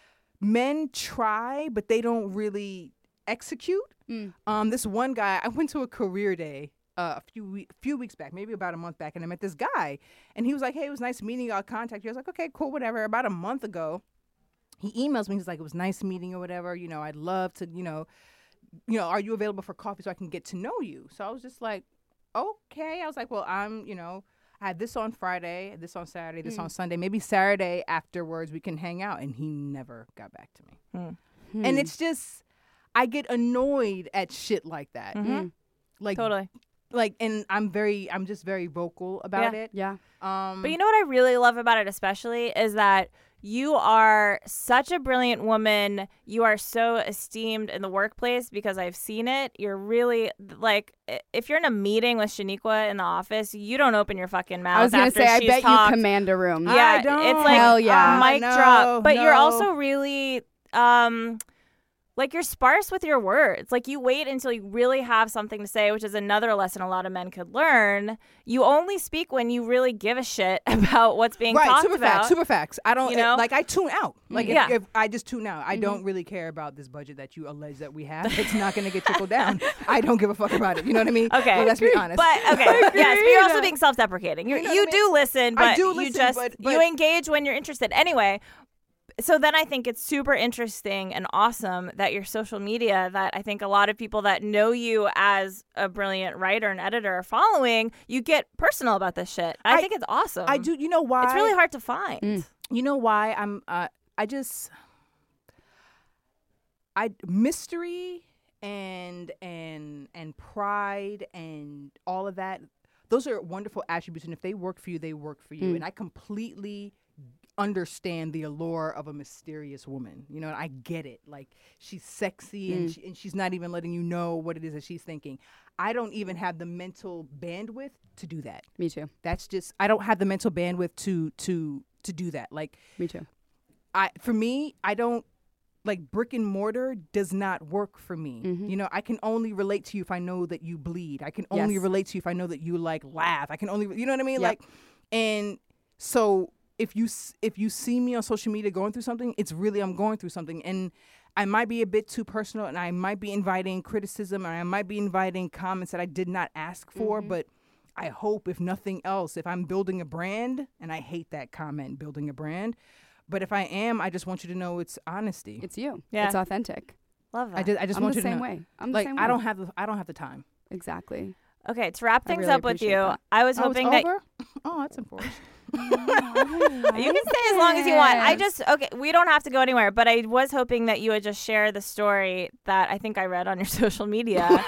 men try, but they don't really execute. Mm. Um, this one guy, I went to a career day uh, a few we- few weeks back, maybe about a month back, and I met this guy, and he was like, "Hey, it was nice meeting you. I'll contact you." I was like, "Okay, cool, whatever." About a month ago, he emails me. He's like, "It was nice meeting or whatever. You know, I'd love to, you know, you know, are you available for coffee so I can get to know you?" So I was just like, "Okay." I was like, "Well, I'm, you know." I had this on Friday, this on Saturday, this Mm. on Sunday. Maybe Saturday afterwards we can hang out. And he never got back to me. Hmm. And it's just, I get annoyed at shit like that. Mm. Like, Totally. like, and I'm very, I'm just very vocal about Yeah. it. Yeah. Um, But you know what I really love about it, especially, is that you are such a brilliant woman. You are so esteemed in the workplace because I've seen it. You're really, like, i- if you're in a meeting with Shaniqua in the office, you don't open your fucking mouth. I was gonna after say, I she's bet talked. you command a room. I Yeah, don't. it's like Hell yeah. Ah, mic no, drop. But you're no. also really, um, like, you're sparse with your words. Like, you wait until you really have something to say, which is another lesson a lot of men could learn. You only speak when you really give a shit about what's being right, talked super about. facts, super facts. I don't, You know? like, I tune out. Like, if- Yeah. if, I just tune out. I Mm-hmm. don't really care about this budget that you allege that we have. It's not going to get trickled down. I don't give a fuck about it. You know what I mean? Okay. Well, let's be honest. But okay, yes, but you're also being self-deprecating. You're, You know you what I do listen, I but do you listen, just but- you but- engage when you're interested. Anyway, so then I think it's super interesting and awesome that your social media, that I think a lot of people that know you as a brilliant writer and editor are following, you get personal about this shit. I, I- think it's awesome. I do, you know why? It's really hard to find. Mm. You know why I'm uh I just I mystery and and and pride and all of that, those are wonderful attributes, and if they work for you, they work for you. Mm. And I completely understand the allure of a mysterious woman. You know, and I get it. Like, she's sexy and, Mm. she, and she's not even letting you know what it is that she's thinking. I don't even have the mental bandwidth to do that. Me too. That's just, I don't have the mental bandwidth to to to do that. Like, Me too. I for me, I don't, like, brick and mortar does not work for me. Mhm. You know, I can only relate to you if I know that you bleed. I can only Yes. relate to you if I know that you, like, laugh. I can only, you know what I mean? Yep. Like, and so if you s- if you see me on social media going through something, it's really, I'm going through something, and I might be a bit too personal, and I might be inviting criticism, or I might be inviting comments that I did not ask for, Mhm. but I hope, if nothing else, if I'm building a brand, and I hate that comment, building a brand, but if I am, I just want you to know it's honesty. It's you. Yeah. It's authentic. Love that. I just, I just I'm want the you to same know. way. I'm Like, the same I way. don't have the, I don't have the time. Exactly. Okay, to wrap I things really up with appreciate you, that. I was Oh, it's hoping that over? Oh, that's unfortunate. you can stay as long as you want. I just, okay, we don't have to go anywhere, but I was hoping that you would just share the story that I think I read on your social media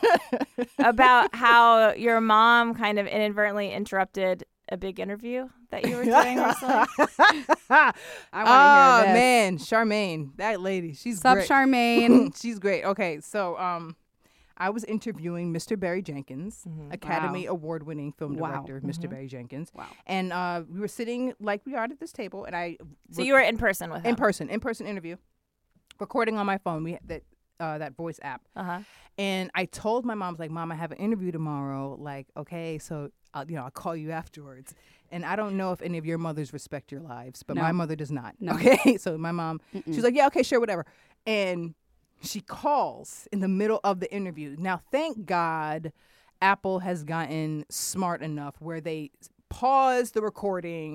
about how your mom kind of inadvertently interrupted a big interview that you were doing recently. I Oh, want to hear this. man, Charmaine, that lady, she's Sup, great. Charmaine? She's great. Okay, so um, I was interviewing Mister Barry Jenkins, Academy Award-winning film Wow. director, Mister Barry Jenkins. Wow. And uh, we were sitting like we are at this table, and I So you were in person with him. in person, in person interview, recording on my phone. We had that uh, that voice app. Uh-huh. And I told my mom, I was like, Mom, I have an interview tomorrow. Like, okay, so I'll, you know, I'll call you afterwards. And I don't know if any of your mothers respect your lives, but No. my mother does not. No. Okay, so my mom, Mm-mm. she's like, yeah, okay, sure, whatever. And she calls in the middle of the interview. Now, thank God, Apple has gotten smart enough where they pause the recording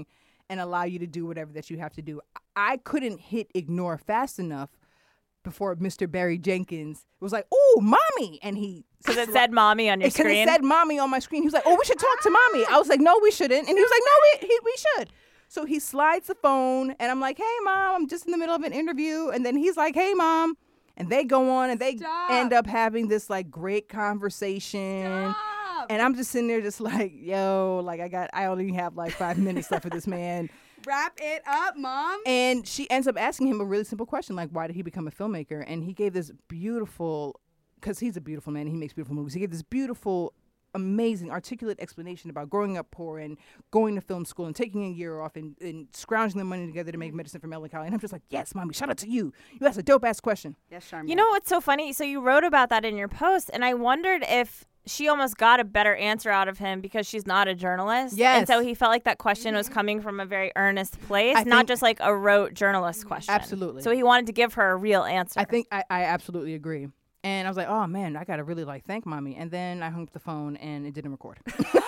and allow you to do whatever that you have to do. I couldn't hit ignore fast enough before Mister Barry Jenkins was like, "Ooh, mommy," and he because it said "mommy" on your because screen. it said "mommy" on my screen. He was like, "Oh, we should talk to mommy." I was like, "No, we shouldn't," and he was like, "No, we he, we should." So he slides the phone, and I'm like, "Hey, mom, I'm just in the middle of an interview," and then he's like, "Hey, mom," and they go on, and they Stop. end up having this like great conversation. Stop. And I'm just sitting there, just like, "Yo, like I got, I only have like five minutes left with this man." Wrap it up, Mom. And she ends up asking him a really simple question, like, why did he become a filmmaker? And he gave this beautiful, because he's a beautiful man, and he makes beautiful movies. He gave this beautiful, amazing, articulate explanation about growing up poor and going to film school and taking a year off and, and scrounging the money together to make Medicine for Melancholy. And I'm just like, yes, mommy, shout out to you. You asked a dope-ass question. Yes, Charmaine. You know what's so funny? So you wrote about that in your post, and I wondered if she almost got a better answer out of him because she's not a journalist. Yes. And so he felt like that question was coming from a very earnest place, I not think- just like a rote journalist question. Absolutely. So he wanted to give her a real answer. I think I, I absolutely agree. And I was like, oh, man, I got to really, like, thank mommy. And then I hung up the phone, and it didn't record.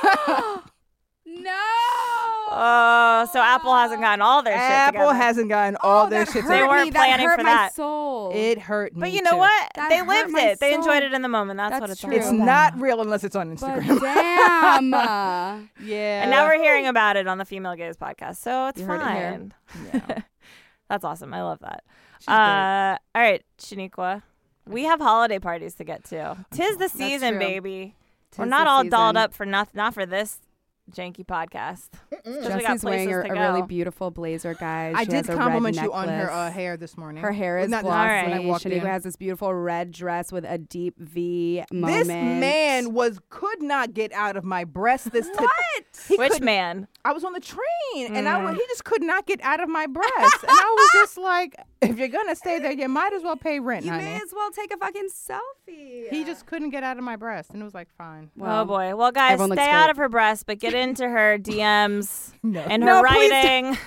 No. Oh, so Apple hasn't gotten all their shit Apple together. hasn't gotten all Oh, their that shit hurt They together. weren't me. planning that hurt for my that. soul. It hurt me, But you know too. what? That they hurt lived my it. They soul. enjoyed it in the moment. That's, That's what it's true. all It's about. not real unless it's on But Instagram. damn. uh, Yeah. And now we're hearing about it on the Female Gaze podcast, so it's You heard it here. fine. Yeah. That's awesome. I love that. She's Uh, all right, Shaniqua. We have holiday parties to get to. Tis the season, true. baby. We're Tis not the all dolled season. up for nothing. Not for this janky podcast. 'Cause we got Jesse's wearing places a, to a go. really beautiful blazer, guys. I She did has a red compliment you on her necklace. uh, hair this morning. Her hair Well, is not this glossy. morning when I walked Shaniqua in. has this beautiful red dress with a deep V moment. This man was could not get out of my breast. This What? He Which couldn't- man? I was on the train, and Mm. I wa- he just could not get out of my breast, and I was just like, "If you're gonna stay there, you might as well pay rent, You honey." may as well take a fucking selfie. He just couldn't get out of my breast, and it was like, "Fine." Oh boy. Well, guys, everyone stay looks out great. of her breast, but get into her D Ms No. and No, her please writing.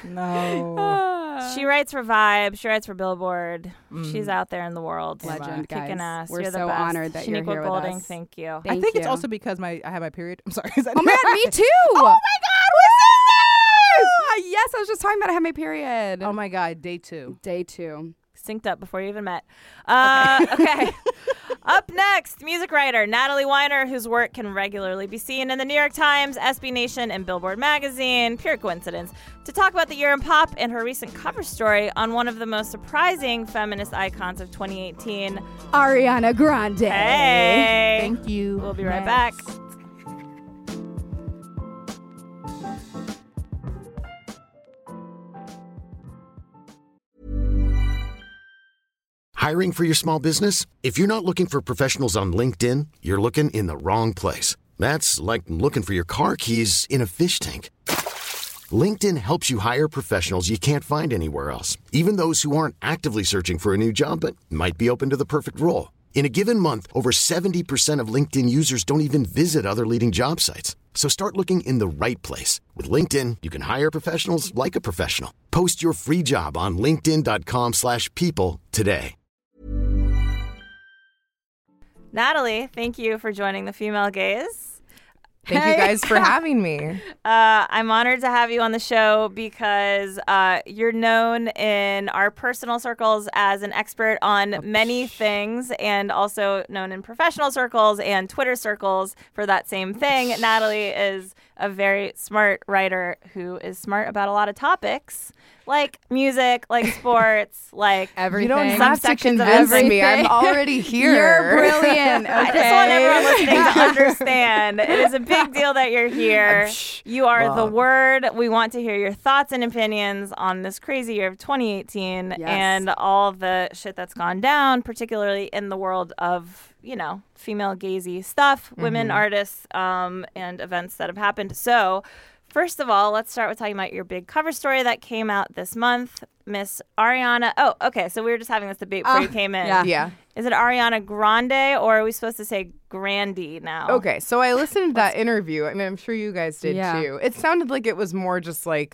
No. She writes for Vibe. She writes for Billboard. She's out there in the world, Legend, kicking guys. ass. We're You're the so best. honored that you're Shaniqua here with Golding, us. thank you. I Thank think it's you. also because my I have my period. I'm sorry. Is that Oh my god, me too. Oh my God, we're sisters! Ah, yes, I was just talking about I had my period. Oh my God, day two. Day two. Synced up before you even met. Uh, okay. Up next, music writer Natalie Weiner, whose work can regularly be seen in the New York Times, S B Nation, and Billboard magazine. Pure coincidence. To talk about the year in pop and her recent cover story on one of the most surprising feminist icons of twenty eighteen. Ariana Grande. Hey. Thank you. We'll be right Next. back. Hiring for your small business? If you're not looking for professionals on LinkedIn, you're looking in the wrong place. That's like looking for your car keys in a fish tank. LinkedIn helps you hire professionals you can't find anywhere else, even those who aren't actively searching for a new job but might be open to the perfect role. In a given month, over seventy percent of LinkedIn users don't even visit other leading job sites. So start looking in the right place. With LinkedIn, you can hire professionals like a professional. Post your free job on linkedin.com slash people today. Natalie, thank you for joining the Female Gaze. Thank you guys for having me. Uh, I'm honored to have you on the show because uh, you're known in our personal circles as an expert on many things, and also known in professional circles and Twitter circles for that same thing. Natalie is a very smart writer who is smart about a lot of topics, like music, like sports, like Everything. You don't don't some have to sections of convince me. everything. I'm already here. You're brilliant. Okay. I just want everyone listening to understand it is a big deal that you're here. You are Well. the word. We want to hear your thoughts and opinions on this crazy year of twenty eighteen Yes. and all the shit that's gone down, particularly in the world of, you know, female gazy stuff, women artists, um, and events that have happened. So, first of all, let's start with talking about your big cover story that came out this month. Miss Ariana. Oh, okay. So we were just having this debate before Uh, you came in. yeah. Yeah. Is it Ariana Grande or are we supposed to say Grande now? Okay, so I listened to that interview, and I'm sure you guys did Yeah. too. It sounded like it was more just like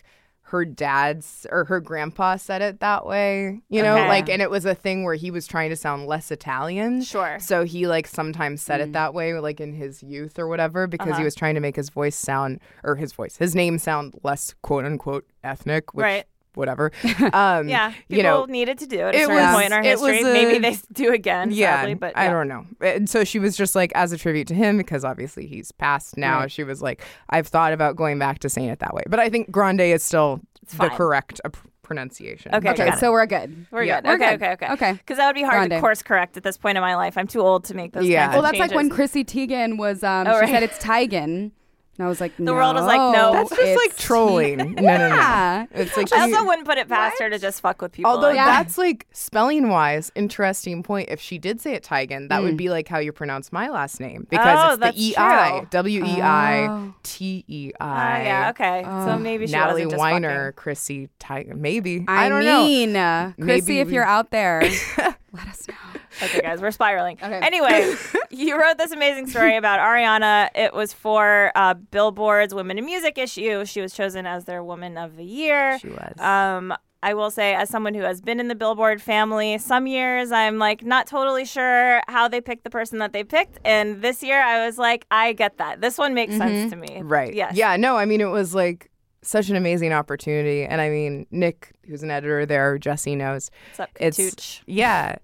her dad's or her grandpa said it that way, you know, Okay. like, and it was a thing where he was trying to sound less Italian. Sure. So he like sometimes said it that way, like in his youth or whatever, because Uh-huh. he was trying to make his voice sound, or his voice, his name sound less quote unquote ethnic, which, Right. whatever. Um, Yeah, people you know, needed to do it at a it certain was- point in our it was history. a- Maybe they do again, yeah, sadly, but I yeah. don't know. And so she was just like, as a tribute to him, because obviously he's passed now, Right. she was like, I've thought about going back to saying it that way. But I think grande is still the fine. correct uh, pronunciation. Okay, Okay, got it. so we're good. We're Yeah. good. We're okay, good. okay, okay, Okay. Because that would be hard to Grande. course correct at this point in my life. I'm too old to make those Yeah. kinds Well, of that's like changes. when Chrissy Teigen was, um, Oh, she right. said it's Teigen. And I was like, The world was like, no. That's just it's like trolling. No, no, no. Yeah. It's like I you- also wouldn't put it past her to just fuck with people. Although like, Yeah. that's like spelling wise, interesting point. If she did say it Teigen, that Mm. would be like how you pronounce my last name because Oh, it's that's the E I, true. W E I Oh. T E Ah, I. yeah, okay. so maybe she Natalie wasn't just Weiner, fucking. Chrissy Teigen, maybe. I, I, don't know. mean, uh, Chrissy, Maybe if we- you're out there, let us know. Okay, guys, we're spiraling. Okay. Anyway, you wrote this amazing story about Ariana. It was for uh, Billboard's Women in Music issue. She was chosen as their Woman of the Year. She was. Um, I will say, as someone who has been in the Billboard family, some years I'm like not totally sure how they picked the person that they picked, and this year I was like, I get that. This one makes sense to me. Right. Yes. Yeah, no, I mean, it was like such an amazing opportunity. And I mean, Nick, who's an editor there, Jesse knows. What's up, It's, Katooch? yeah.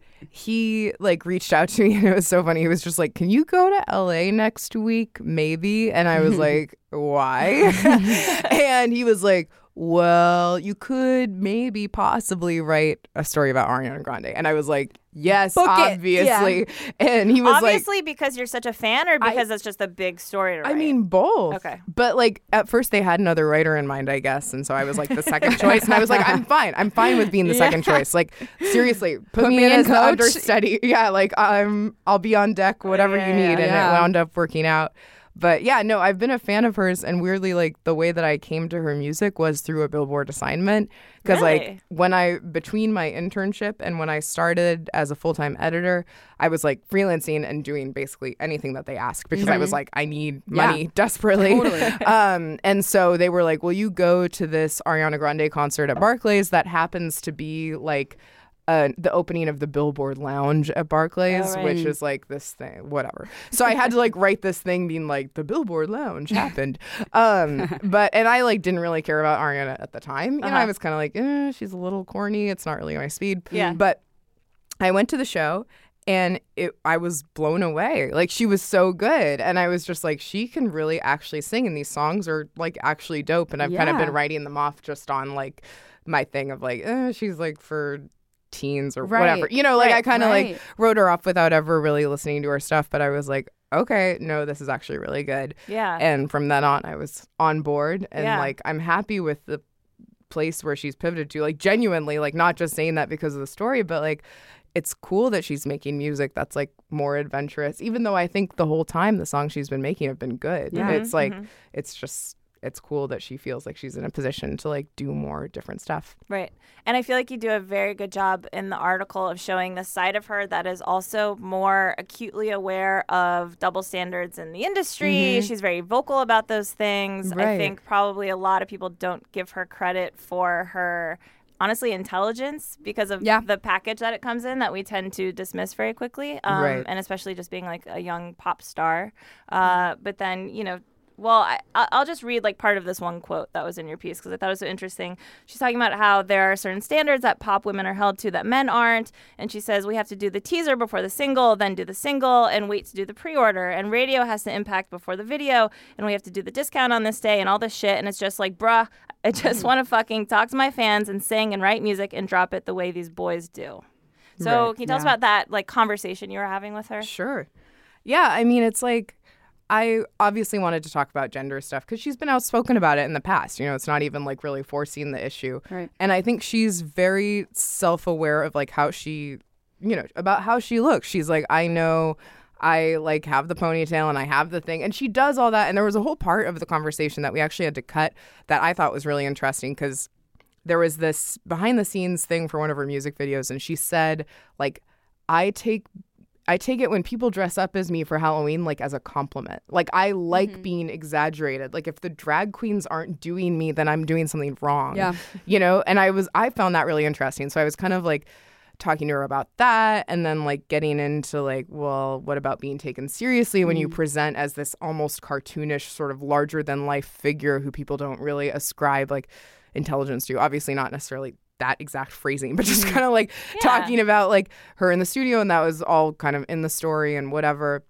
He like reached out to me and it was so funny. He was just like, can you go to L A next week? Maybe. And I was like, why? And he was like, well, you could maybe possibly write a story about Ariana Grande. And I was like, yes, Book it. obviously. And he was like, Obviously, because you're such a fan, or because it's just a big story to write? I mean, both. Okay. But like at first they had another writer in mind, I guess. And so I was like the second choice. And I was like, I'm fine. I'm fine with being the second choice. Like seriously, put, me, me in in, as an coach. understudy. Yeah, like I'm I'll be on deck, whatever Yeah, you need. yeah, and yeah. it wound up working out. But yeah, no, I've been a fan of hers, and weirdly, like the way that I came to her music was through a Billboard assignment. Because Really? like when I between my internship and when I started as a full time editor, I was like freelancing and doing basically anything that they asked because I was like, I need money Yeah. desperately. Totally. um, and so they were like, "Will you go to this Ariana Grande concert at Barclays that happens to be like." Uh, the opening of the Billboard Lounge at Barclays, Oh, right. which is like this thing, whatever. So I had to like write this thing being like the Billboard Lounge happened. Um, but and I like didn't really care about Ariana at the time. You know, Uh-huh. I was kind of like, eh, she's a little corny. It's not really my speed. Yeah. But I went to the show and it I was blown away. Like she was so good. And I was just like, she can really actually sing, and these songs are like actually dope. And I've kind of Yeah. been writing them off just on like my thing of like, eh, she's like for teens or Right. whatever. You know, like Right, I kind of right. like wrote her off without ever really listening to her stuff, but I was like, okay, no, this is actually really good. Yeah. And from then on, I was on board, and Yeah. like I'm happy with the place where she's pivoted to, like genuinely, like not just saying that because of the story, but like it's cool that she's making music that's like more adventurous, even though I think the whole time the songs she's been making have been good. Yeah. It's like, Mhm. it's just, it's cool that she feels like she's in a position to like do more different stuff. Right. And I feel like you do a very good job in the article of showing the side of her that is also more acutely aware of double standards in the industry. She's very vocal about those things. I Right. think probably a lot of people don't give her credit for her, honestly, intelligence because of Yeah. the package that it comes in that we tend to dismiss very quickly. Um, Right. And especially just being like a young pop star. Uh, but then, you know, well, I, I- I'll just read like part of this one quote that was in your piece because I thought it was so interesting. She's talking about how there are certain standards that pop women are held to that men aren't. And she says we have to do the teaser before the single, then do the single, and wait to do the pre-order. And radio has to impact before the video. And we have to do the discount on this day and all this shit. And it's just like, bruh, I just want to fucking talk to my fans and sing and write music and drop it the way these boys do. So Right, can you tell us yeah. about that like conversation you were having with her? Sure. Yeah, I mean, it's like, I obviously wanted to talk about gender stuff because she's been outspoken about it in the past. You know, it's not even like really forcing the issue. Right. And I think she's very self-aware of like how she, you know, about how she looks. She's like, I know I like have the ponytail and I have the thing. And she does all that. And there was a whole part of the conversation that we actually had to cut that I thought was really interesting because there was this behind the scenes thing for one of her music videos. And she said, like, I take I take it when people dress up as me for Halloween, like, as a compliment. Like, I like Mm-hmm. being exaggerated. Like, if the drag queens aren't doing me, then I'm doing something wrong. Yeah. You know? And I was, I found that really interesting. So I was kind of like talking to her about that, and then like getting into like, well, what about being taken seriously when you present as this almost cartoonish sort of larger than life figure who people don't really ascribe like intelligence to? Obviously not necessarily that exact phrasing, but just kind of like Yeah. talking about like her in the studio, and that was all kind of in the story and whatever.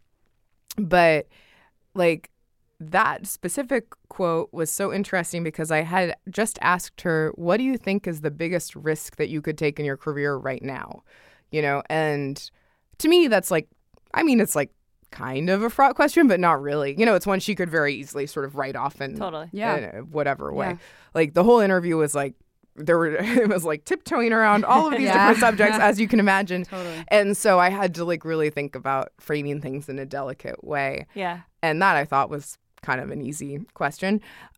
But like that specific quote was so interesting because I had just asked her, what do you think is the biggest risk that you could take in your career right now? You know, and to me, that's like, I mean, it's like kind of a fraught question, but not really. You know, it's one she could very easily sort of write off in, Totally. Yeah. in a whatever way. Yeah. Like the whole interview was like, there were, it was like tiptoeing around all of these Yeah. different subjects, as you can imagine. Totally. And so I had to like really think about framing things in a delicate way. Yeah. And that I thought was kind of an easy question.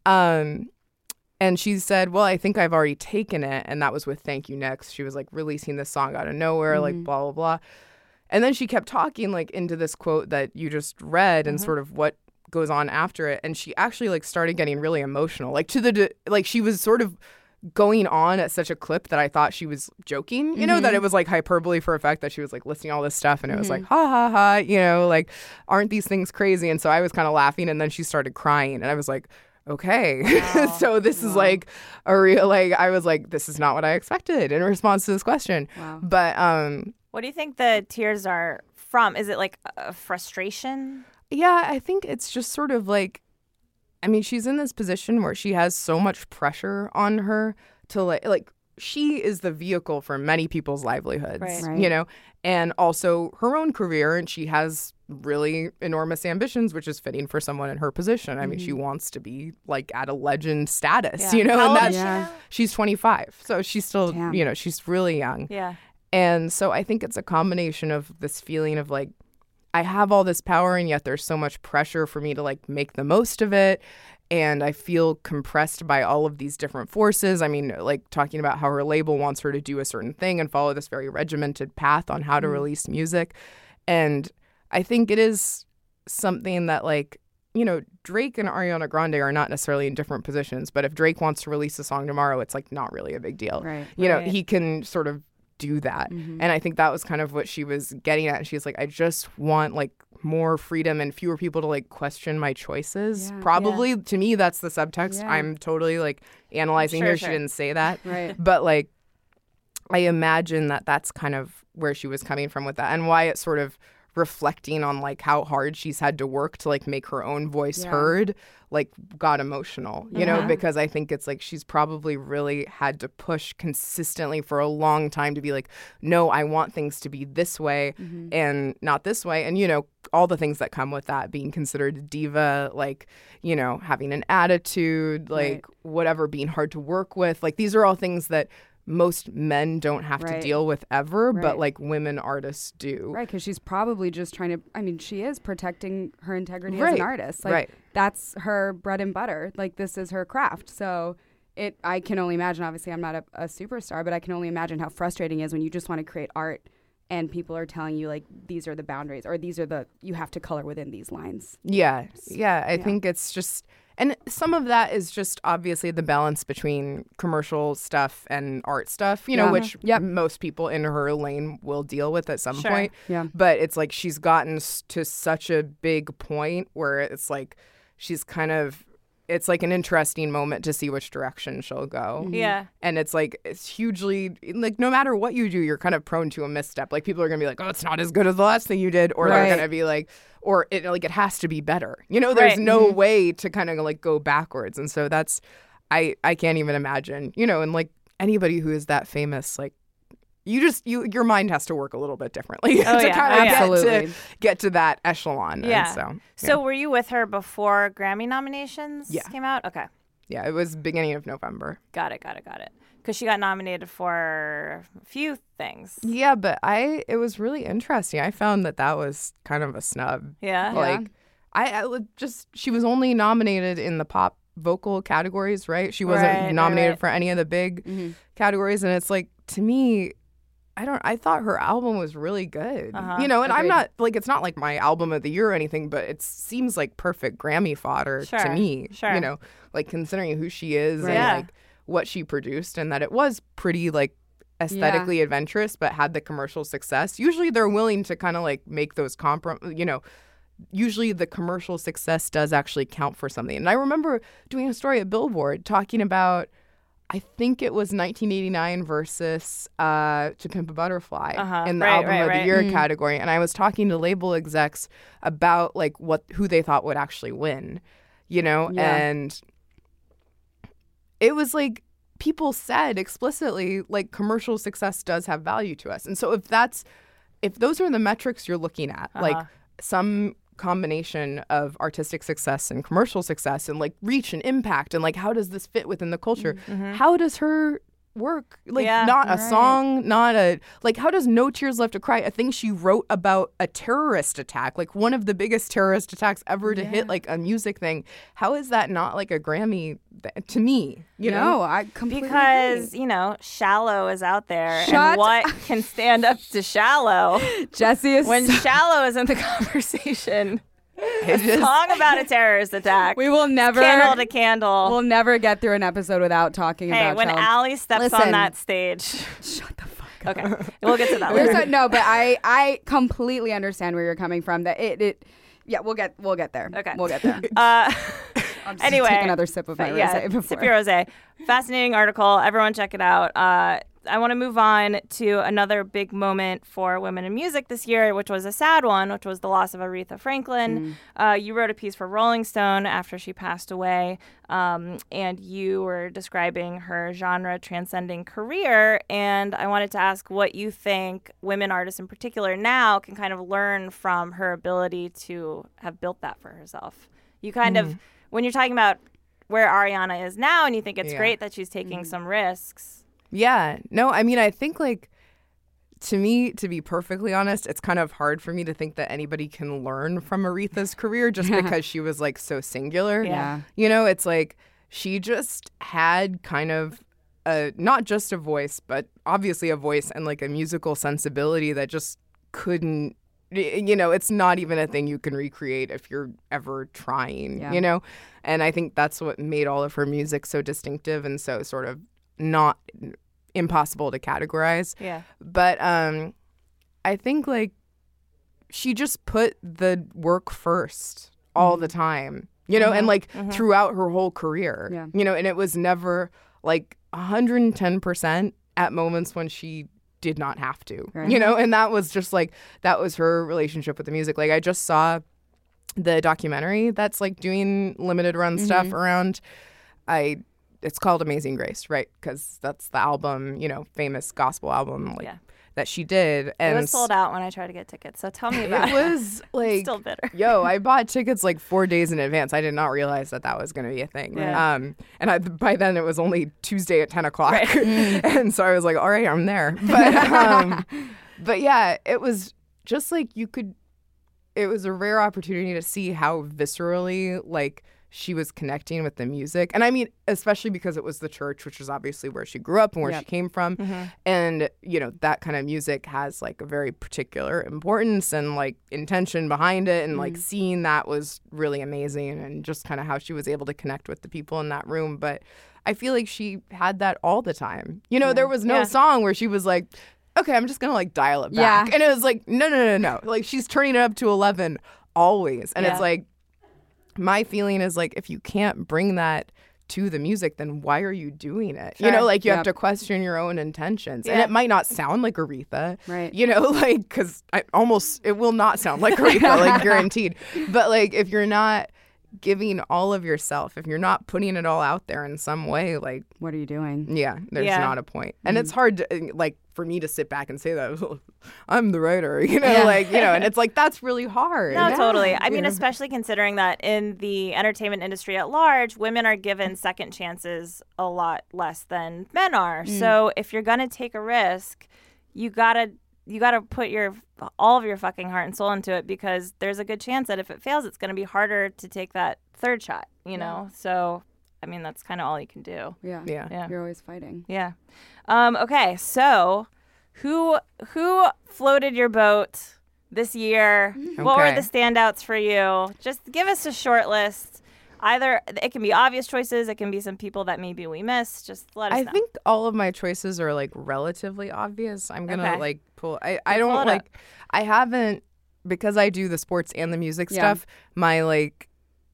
Um, and she said, well, I think I've already taken it. And that was with Thank You Next. She was like releasing this song out of nowhere, like blah, blah, blah. And then she kept talking like into this quote that you just read and sort of what goes on after it. And she actually like started getting really emotional, like to the, de- like she was sort of going on at such a clip that I thought she was joking, you know, that it was like hyperbole for effect, that she was like listing all this stuff and it was like, ha ha ha, you know, like, aren't these things crazy? And so I was kind of laughing, and then she started crying and I was like, okay, so this is like a real, like, I was like, this is not what I expected in response to this question. Wow. But um, What do you think the tears are from? Is it like a frustration? yeah, I think it's just sort of like, I mean, she's in this position where she has so much pressure on her to like, like she is the vehicle for many people's livelihoods, Right. Right. you know, and also her own career. And she has really enormous ambitions, which is fitting for someone in her position. I mean, she wants to be like at a legend status, Yeah. you know, How and old that's, is she Yeah. now? she's twenty-five. So she's still, Damn. you know, she's really young. Yeah. And so I think it's a combination of this feeling of like, I have all this power and yet there's so much pressure for me to like make the most of it. And I feel compressed by all of these different forces. I mean, like talking about how her label wants her to do a certain thing and follow this very regimented path on how to release music. And I think it is something that like, you know, Drake and Ariana Grande are not necessarily in different positions. But if Drake wants to release a song tomorrow, it's like not really a big deal. Right. You know, Right. he can sort of do that. And I think that was kind of what she was getting at. And she's like, I just want like more freedom and fewer people to like question my choices. Yeah. Probably to me, that's the subtext. Yeah. I'm totally like analyzing Sure, here. sure. She didn't say that. Right. But like, I imagine that that's kind of where she was coming from with that, and why it's sort of reflecting on like how hard she's had to work to like make her own voice Yeah. heard, like got emotional, you know, Uh-huh. because I think it's like she's probably really had to push consistently for a long time to be like, no, I want things to be this way Mm-hmm. and not this way. And, you know, all the things that come with that, being considered a diva, like, you know, having an attitude, like Right. whatever, being hard to work with. Like these are all things that most men don't have Right. to deal with ever, Right. but like women artists do. Right, because she's probably just trying to. I mean, she is protecting her integrity as Right. an artist. Like, Right. that's her bread and butter. Like, this is her craft. So, it. I can only imagine. Obviously, I'm not a, a superstar, but I can only imagine how frustrating it is when you just want to create art, and people are telling you like these are the boundaries, or these are the you have to color within these lines. Yeah. Yeah. I Yeah. think it's just, and some of that is just obviously the balance between commercial stuff and art stuff, you know, Yeah. which Yep. most people in her lane will deal with at some Sure. point. Yeah. But it's like she's gotten s- to such a big point where it's like she's kind of, it's like an interesting moment to see which direction she'll go. Yeah. And it's like, it's hugely, like, no matter what you do, you're kind of prone to a misstep. Like, people are going to be like, oh, it's not as good as the last thing you did. Or Right. they're going to be like, or it, like, it has to be better. You know, there's Right. no way to kind of, like, go backwards. And so that's, I, I can't even imagine, you know, and, like, anybody who is that famous, like, you just, you your mind has to work a little bit differently Oh, to yeah. kind of Oh, yeah. get, Absolutely. to, get to that echelon. Yeah. And so, So were you with her before Grammy nominations Yeah. came out? Okay. yeah, it was beginning of November. Got it, got it, got it. Because she got nominated for a few things. Yeah, but I, it was really interesting. I found that that was kind of a snub. Yeah. Like, I, I would just, she was only nominated in the pop vocal categories, right? She wasn't Right, right, nominated right. for any of the big categories. And it's like, to me, I don't. I thought her album was really good. Uh-huh. You know, and I'm Agreed. not like it's not like my album of the year or anything, but it seems like perfect Grammy fodder Sure, to me. sure. You know, like considering who she is Right. and Yeah. like what she produced, and that it was pretty like aesthetically adventurous, but had the commercial success. Usually, they're willing to kind of like make those comprom. You know, usually the commercial success does actually count for something. And I remember doing a story at Billboard talking about. I think it was nineteen eighty-nine versus uh, To Pimp a Butterfly Uh-huh. in the Right, album right, of right. the year Mm. category, and I was talking to label execs about like what who they thought would actually win, you know, Yeah. and it was like people said explicitly like commercial success does have value to us, and so if that's if those are the metrics you're looking at, like Uh-huh. some combination of artistic success and commercial success and like reach and impact and like how does this fit within the culture, how does her work like Yeah, not a right. song, not a like how does No Tears Left to Cry, a thing she wrote about a terrorist attack, like one of the biggest terrorist attacks ever to hit like a music thing, how is that not like a Grammy th- to me, you no, know? I completely Because, agree. you know, Shallow is out there. Shut and what can stand up to Shallow? Jesse is When so- Shallow is in the conversation, It just- song about a terrorist attack. we will never Candle to candle. we'll never get through an episode without talking hey, about when Shallow. Allie steps Listen. on that stage. Shut the fuck up. Okay, we'll get to that There's later. a- no, but I I completely understand where you're coming from. That it it yeah, we'll get we'll get there. Okay. We'll get there. Uh, I'm just anyway, take another sip of my but yeah, rosé before. sip your rosé. Fascinating article. Everyone check it out. Uh, I want to move on to another big moment for women in music this year, which was a sad one, which was the loss of Aretha Franklin. Uh, you wrote a piece for Rolling Stone after she passed away, um, and you were describing her genre-transcending career. And I wanted to ask what you think women artists in particular now can kind of learn from her ability to have built that for herself. You kind of, when you're talking about where Ariana is now, and you think it's Yeah. great that she's taking some risks. Yeah. No, I mean, I think like to me, to be perfectly honest, it's kind of hard for me to think that anybody can learn from Aretha's career just because she was like so singular. Yeah. You know, it's like she just had kind of a not just a voice, but obviously a voice and like a musical sensibility that just couldn't, you know, it's not even a thing you can recreate if you're ever trying, Yeah. you know? And I think that's what made all of her music so distinctive and so sort of not impossible to categorize. Yeah. But um I think like she just put the work first all the time, you know, and like throughout her whole career, Yeah. you know, and it was never like one hundred ten percent at moments when she did not have to, Right. you know, and that was just like, that was her relationship with the music. Like I just saw the documentary that's like doing limited run stuff around, I, it's called Amazing Grace, right? Because that's the album, you know, famous gospel album like Yeah. that she did. And It was sold out when I tried to get tickets. So tell me about it it. was like, Still bitter. yo, I bought tickets like four days in advance. I did not realize that that was going to be a thing. Yeah. Um, and I, by then it was only Tuesday at ten o'clock. And so I was like, all right, I'm there. But, um, but yeah, it was just like you could, it was a rare opportunity to see how viscerally like she was connecting with the music. And I mean, especially because it was the church, which is obviously where she grew up and where Yep. she came from. And, you know, that kind of music has like a very particular importance and like intention behind it. And like seeing that was really amazing, and just kind of how she was able to connect with the people in that room. But I feel like she had that all the time. You know, there was no Yeah. song where she was like, okay, I'm just going to like dial it back. Yeah. And it was like, no, no, no, no. Like she's turning it up to eleven always. And Yeah. it's like, my feeling is like, if you can't bring that to the music, then why are you doing it? You Sure. know, like you Yep. have to question your own intentions. And Yeah. it might not sound like Aretha. Right. You know, like, because I almost, it will not sound like Aretha, like guaranteed. But like, if you're not giving all of yourself, if you're not putting it all out there in some way, like, What are you doing? yeah, there's Yeah. not a point. And it's hard to, like, for me to sit back and say that I'm the writer, you know, Yeah. like, you know, and it's like, that's really hard. No, totally. I You mean, know? especially considering that in the entertainment industry at large, women are given second chances a lot less than men are. So if you're gonna take a risk, you gotta you gotta put your all of your fucking heart and soul into it, because there's a good chance that if it fails, it's gonna be harder to take that third shot. You know. So I mean, that's kind of all you can do. Yeah. Yeah. Yeah. You're always fighting. Yeah. Um, okay, so Who who floated your boat this year? What were Okay. the standouts for you? Just give us a short list. Either it can be obvious choices, it can be some people that maybe we missed. Just let us I know. think all of my choices are like relatively obvious. I'm gonna Okay. like pull. I, I Pull it don't up. like. I haven't because I do the sports and the music Yeah. stuff. My like.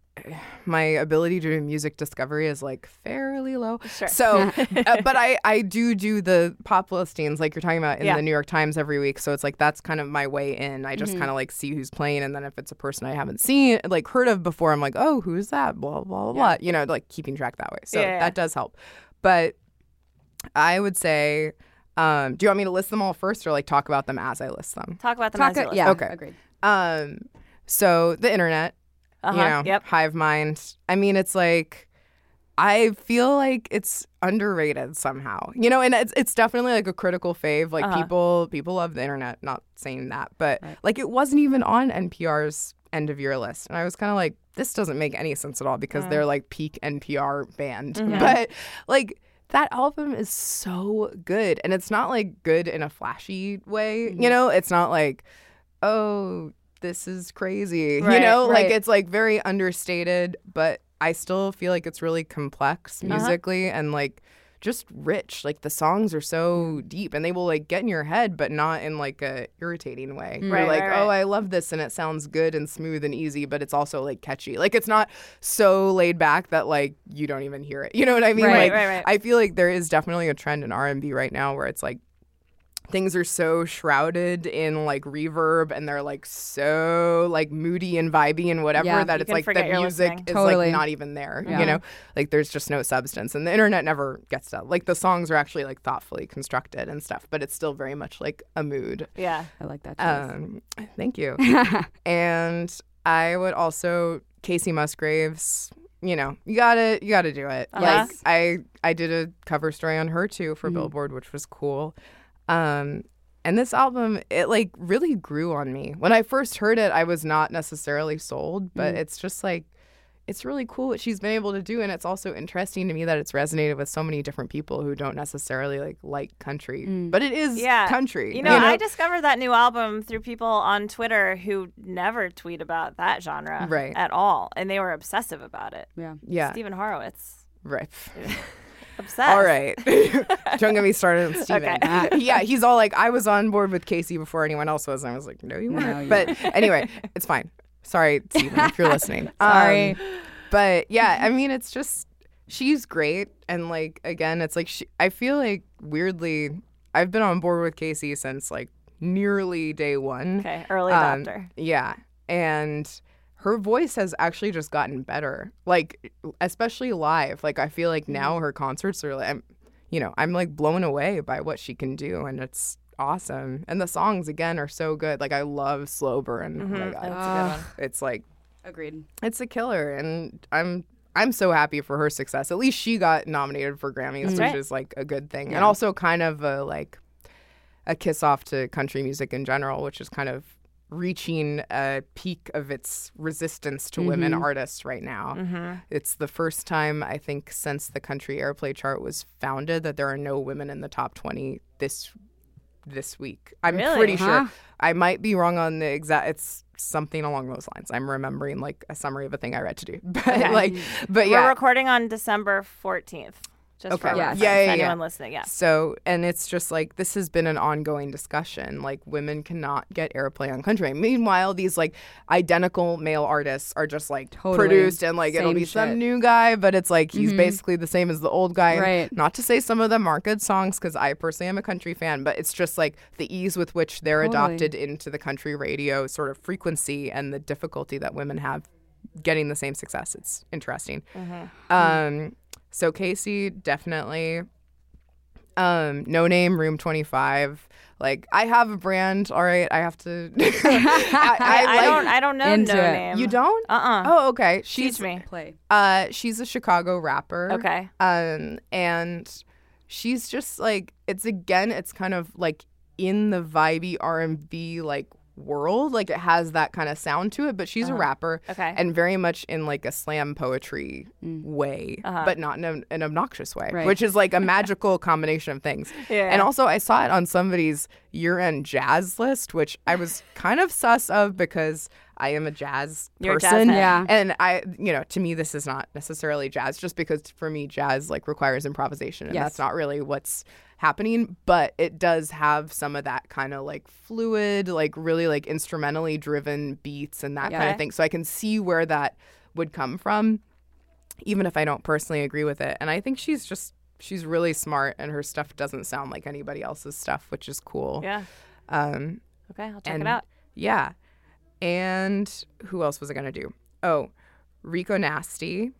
My ability to do music discovery is like fairly low. Sure. So, uh, but I, I do do the pop listings like you're talking about in Yeah. the New York Times every week. So it's like that's kind of my way in. I Mm-hmm. just kind of like see who's playing, and then if it's a person I haven't seen, like heard of before, I'm like, oh, who's that? Blah blah blah. blah. You know, like keeping track that way. So Yeah, yeah. that does help. But I would say, um, do you want me to list them all first, or like talk about them as I list them? Talk about the Talk, Talk, yeah, Okay. agreed. Um, so the internet. Uh-huh. You know, Yep. Hive Mind. I mean, it's like I feel like it's underrated somehow. You know, and it's it's definitely like a critical fave. Like Uh-huh. people people love the internet. Not saying that, but like it wasn't even on N P R's end of year list, and I was kind of like, this doesn't make any sense at all because they're like peak N P R band, Mm-hmm. but like. That album is so good, and it's not like good in a flashy way. Mm-hmm. You know, it's not like, oh, this is crazy. Right, you know, like right. it's like very understated, but I still feel like it's really complex Uh-huh. musically and like just rich. Like the songs are so deep, and they will like get in your head, but not in like a irritating way. You're Right, like, right, right. oh, I love this, and it sounds good and smooth and easy, but it's also like catchy. Like it's not so laid back that like you don't even hear it. You know what I mean? Right, like right, right. I feel like there is definitely a trend in R and B right now where it's like things are so shrouded in like reverb, and they're like so like moody and vibey and whatever Yeah, that you it's can like forget the you're music listening. is Totally. like not even there. Yeah. You know, like there's just no substance, and the internet never gets that. Like the songs are actually like thoughtfully constructed and stuff, but it's still very much like a mood. Yeah. I like that. choice. Um, thank you. And I would also Casey Musgraves. You know, you gotta you gotta do it. Uh-huh. Like I I did a cover story on her too for Mm-hmm. Billboard, which was cool. Um, and this album, it like really grew on me. When I first heard it, I was not necessarily sold, but Mm. it's just like it's really cool what she's been able to do, and it's also interesting to me that it's resonated with so many different people who don't necessarily like like country, Mm. but it is Yeah. country. You know, I discovered that new album through people on Twitter who never tweet about that genre Right. at all. And they were obsessive about it. yeah. yeah, Stephen Horowitz. right. Obsessed. All right. Don't get me started on Steven. Okay. Yeah, he's all like, I was on board with Casey before anyone else was. And I was like, no, you weren't. No, you but anyway, it's fine. Sorry, Steven, if you're listening. Sorry. Um, but yeah, I mean, it's just, she's great. And like, again, it's like, she, I feel like weirdly, I've been on board with Casey since like nearly day one. Okay. Early Um, adopter. Yeah. And her voice has actually just gotten better, like especially live. Like I feel like now her concerts are, like, I'm, you know, I'm like blown away by what she can do, and it's awesome. And the songs again are so good. Like I love Slow Burn. Oh my god, That's a good one. it's like Agreed. it's a killer, and I'm I'm so happy for her success. At least she got nominated for Grammys, which right. is like a good thing, and also kind of a like a kiss off to country music in general, which is kind of reaching a peak of its resistance to women artists right now. Mm-hmm. It's the first time, I think, since the country airplay chart was founded that there are no women in the top twenty this this week. I'm Really? pretty Huh? sure. I might be wrong on the exact. It's something along those lines. I'm remembering like a summary of a thing I read to do, but Okay. like, but We're yeah. recording on December fourteenth. Just Okay. for Yeah. reference, Yeah, yeah, anyone yeah. listening. Yeah. So, and it's just like, this has been an ongoing discussion. Like, women cannot get airplay on country. Meanwhile, these like identical male artists are just like Totally. produced, and like it'll Same be shit. some new guy, but it's like he's basically the same as the old guy. And Right. not to say some of them aren't good songs, because I personally am a country fan, but it's just like the ease with which they're Totally. adopted into the country radio sort of frequency and the difficulty that women have getting the same success. It's interesting. Um, so Casey, definitely. Um, No Name, Room twenty-five. Like, I have a brand. All right, I have to. I, I, I, I like- don't. I don't know Into no it. name. You don't? Uh. uh Oh, okay. She's Teach me. Play. uh, she's a Chicago rapper. Okay. Um, and she's just like, it's again, it's kind of like in the vibey R and B like world. Like it has that kind of sound to it, but she's Uh-huh. a rapper. Okay. And very much in like a slam poetry way, Uh-huh. but not in a, an obnoxious way, Right. which is like a magical combination of things. Yeah. And also I saw it on somebody's year-end jazz list, which I was kind of sus of because I am a jazz You're a jazz person. head. Yeah. And I, you know, to me, this is not necessarily jazz, just because for me, jazz like requires improvisation, and Yes. that's not really what's happening. But it does have some of that kind of like fluid, like really like instrumentally driven beats and that kind Okay. of thing. So I can see where that would come from, even if I don't personally agree with it. And I think she's just she's really smart, and her stuff doesn't sound like anybody else's stuff, which is cool. Yeah. Um, Okay, I'll check and it out. Yeah. And who else was I gonna do? Oh, Rico Nasty.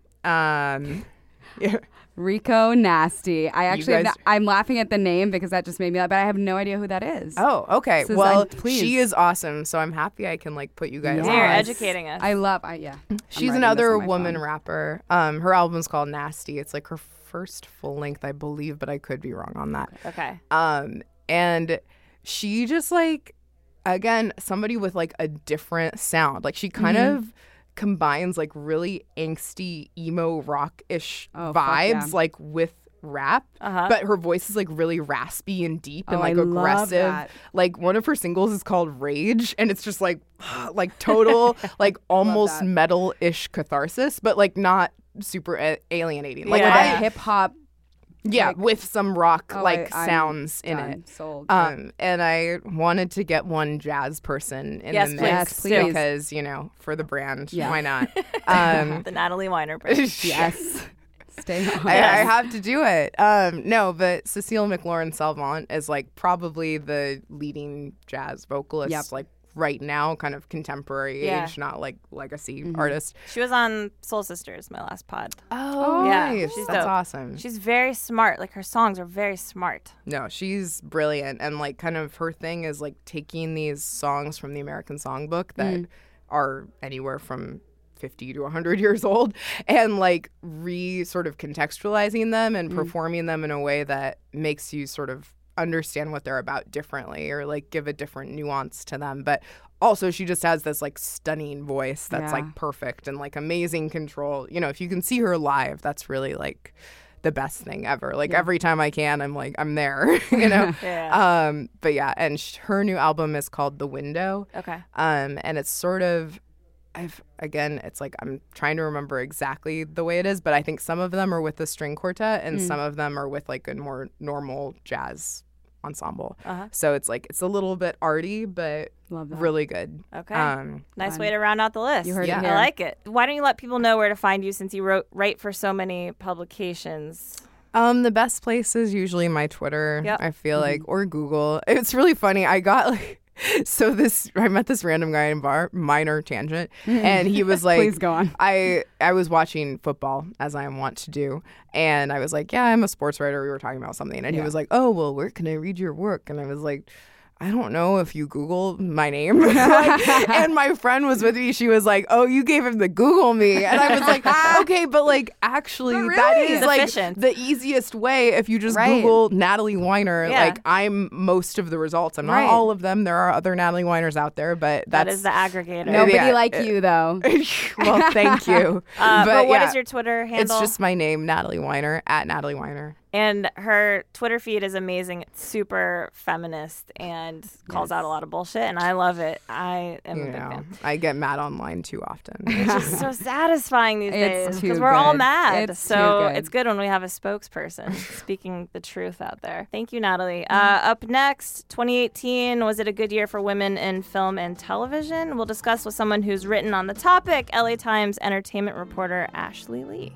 Um, yeah. Rico Nasty. I actually, guys- I'm laughing at the name because that just made me laugh, but I have no idea who that is. Oh, okay. This is- well, I'm pleased. she is awesome, so I'm happy I can like put you guys Yeah, you're on. educating us. I love, I, yeah. I'm She's writing another this on my woman phone. rapper. Um, her album's called Nasty. It's like her first full length, I believe, but I could be wrong on that. Okay. Um, and she just like, again, somebody with like a different sound. Like she kind Mm-hmm. of combines like really angsty emo rock-ish Oh, fuck vibes yeah. like with rap, Uh-huh. but her voice is like really raspy and deep and Oh, like I love aggressive. that. Like one of her singles is called Rage, and it's just like like total like almost that. metal-ish catharsis, but like not super a- alienating. Like Yeah. Like I, a hip hop. yeah, like- with some rock Oh, like I- I'm sounds in done. it. Sold. Um, and I wanted to get one jazz person in Yes, the please. mix Yes, please. because, you know, for the brand, Yeah. why not? Um, The Natalie Weiner bridge. yes. Stay on. I, I have to do it. Um, no, but Cecile McLaurin Salvant is like probably the leading jazz vocalist, Yep. like right now, kind of contemporary Yeah. age, not like legacy Mm-hmm. artist. She was on Soul Sisters, my last pod. Oh, yeah, nice. she's That's dope. awesome. She's very smart. Like her songs are very smart. No, she's brilliant. And like kind of her thing is like taking these songs from the American Songbook that Mm. are anywhere from fifty to one hundred years old and like re sort of contextualizing them and Mm. performing them in a way that makes you sort of understand what they're about differently or like give a different nuance to them. But also she just has this like stunning voice that's Yeah. like perfect and like amazing control. You know, if you can see her live, that's really like the best thing ever. Like every time I can, I'm like, I'm there, you know? Yeah. Um, but yeah, and sh- her new album is called The Window. Okay. Um, and it's sort of, I've again, it's like I'm trying to remember exactly the way it is, but I think some of them are with the string quartet and some of them are with like a more normal jazz ensemble. Uh-huh. So it's like it's a little bit arty, but Love that. really good. Okay. Um, Nice Fun. way to round out the list. You heard it I here. like it. Why don't you let people know where to find you since you wrote write for so many publications? Um, the best place is usually my Twitter. Yep. I feel like, or Google. It's really funny. I got like, so this. I met this random guy in a bar. Minor tangent, and he was like, Please go on. I I was watching football as I want to do, and I was like, yeah, I'm a sports writer. We were talking about something, and he was like, oh, well, where can I read your work? And I was like, I don't know if you Google my name. Like, and my friend was with me. She was like, oh, you gave him the Google me. And I was like, okay, but like actually But that really? is It's like efficient. the easiest way if you just Right. Google Natalie Weiner. Yeah. Like I'm most of the results. I'm not Right. all of them. There are other Natalie Weiners out there, but That that's is the aggregator. Nobody Yeah, like it- you, though. well, thank you. Uh, but what is yeah, your Twitter handle? It's just my name, Natalie Weiner, at Natalie Weiner. And her Twitter feed is amazing. It's super feminist and calls out a lot of bullshit, and I love it. I am a You big know, fan. I get mad online too often. It's just so satisfying these It's days too because we're all good. mad. It's too so good. it's good when we have a spokesperson speaking the truth out there. Thank you, Natalie. Uh, up next, twenty eighteen, was it a good year for women in film and television? We'll discuss with someone who's written on the topic, L A Times entertainment reporter Ashley Lee.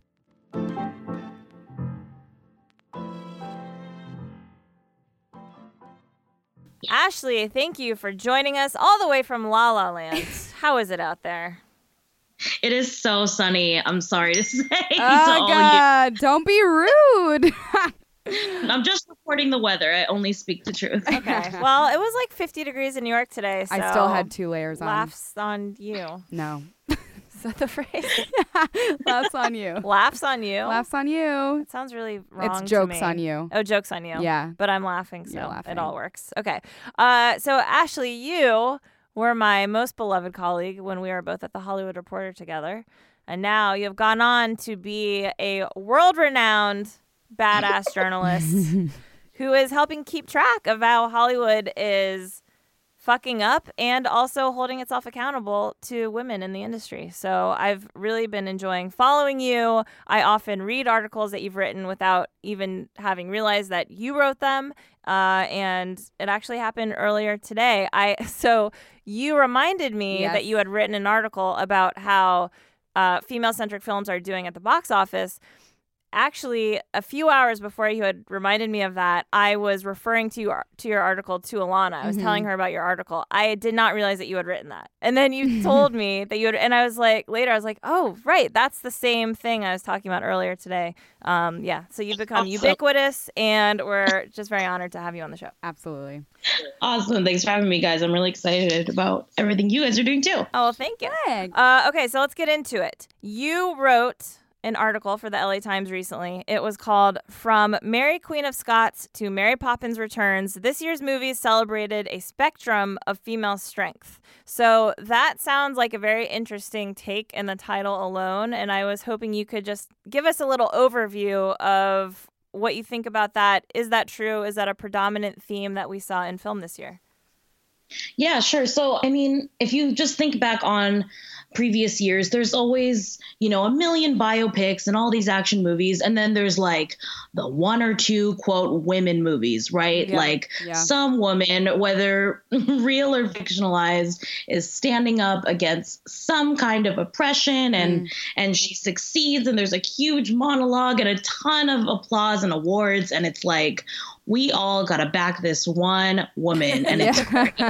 Ashley, thank you for joining us all the way from La La Land. How is it out there? It is so sunny. I'm sorry to say. to Oh, all God. Don't be rude. you. I'm just reporting the weather. I only speak the truth. Okay. Well, it was like fifty degrees in New York today, so I still had two layers on. laughs on you. No. Is that the phrase? Laughs on you. Laughs on you. Laughs on you. It sounds really wrong. It's to jokes me. on you. Oh, jokes on you. Yeah. But I'm laughing, so You're laughing. it all works. Okay. Uh, so Ashley, you were my most beloved colleague when we were both at the Hollywood Reporter together, and now you have gone on to be a world-renowned badass journalist who is helping keep track of how Hollywood is fucking up and also holding itself accountable to women in the industry. So I've really been enjoying following you. I often read articles that you've written without even having realized that you wrote them. Uh, and it actually happened earlier today. I so you reminded me Yes. that you had written an article about how uh, female-centric films are doing at the box office. Actually, a few hours before you had reminded me of that, I was referring to your, to your article to Alana. I was Mm-hmm. telling her about your article. I did not realize that you had written that. And then you told me that you had, and I was like, later, I was like, oh, right, that's the same thing I was talking about earlier today. Um, yeah, so you've become Awesome. ubiquitous, and we're just very honored to have you on the show. Absolutely. Awesome. Thanks for having me, guys. I'm really excited about everything you guys are doing too. Oh, thank you. Good. Uh, okay, so let's get into it. You wrote an article for the L A Times recently. It was called From Mary Queen of Scots to Mary Poppins Returns. This year's movies celebrated a spectrum of female strength. So that sounds like a very interesting take in the title alone, and I was hoping you could just give us a little overview of what you think about that. Is that true? Is that a predominant theme that we saw in film this year? Yeah, sure. So, I mean, if you just think back on previous years, there's always, you know, a million biopics and all these action movies. And then there's like the one or two, quote, women movies, right? Yeah, Like yeah. some woman, whether real or fictionalized, is standing up against some kind of oppression and, Mm. and she succeeds. And there's a huge monologue and a ton of applause and awards. And it's like, we all got to back this one woman. And it's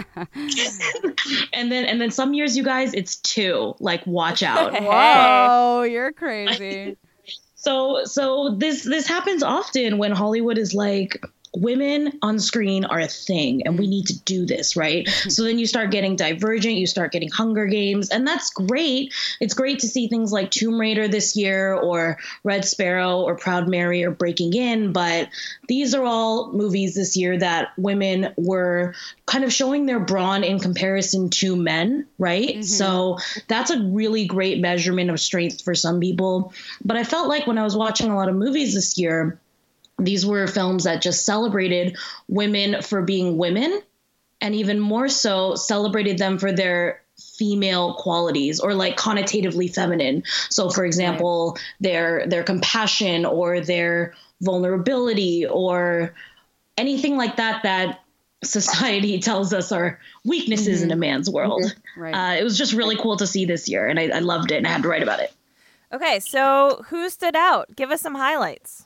and then and then some years, you guys, it's two. Like, watch out. Whoa, you're crazy. So so this this happens often when Hollywood is like, women on screen are a thing and we need to do this, right? So then you start getting Divergent, you start getting Hunger Games, and that's great. It's great to see things like Tomb Raider this year or Red Sparrow or Proud Mary or Breaking In, but these are all movies this year that women were kind of showing their brawn in comparison to men, right? Mm-hmm. So that's a really great measurement of strength for some people. But I felt like when I was watching a lot of movies this year, these were films that just celebrated women for being women, and even more so celebrated them for their female qualities, or like connotatively feminine. So for example, their their compassion or their vulnerability or anything like that that society tells us are weaknesses Mm-hmm. in a man's world. Right. Uh, it was just really cool to see this year, and I, I loved it, and I had to write about it. Okay, so who stood out? Give us some highlights.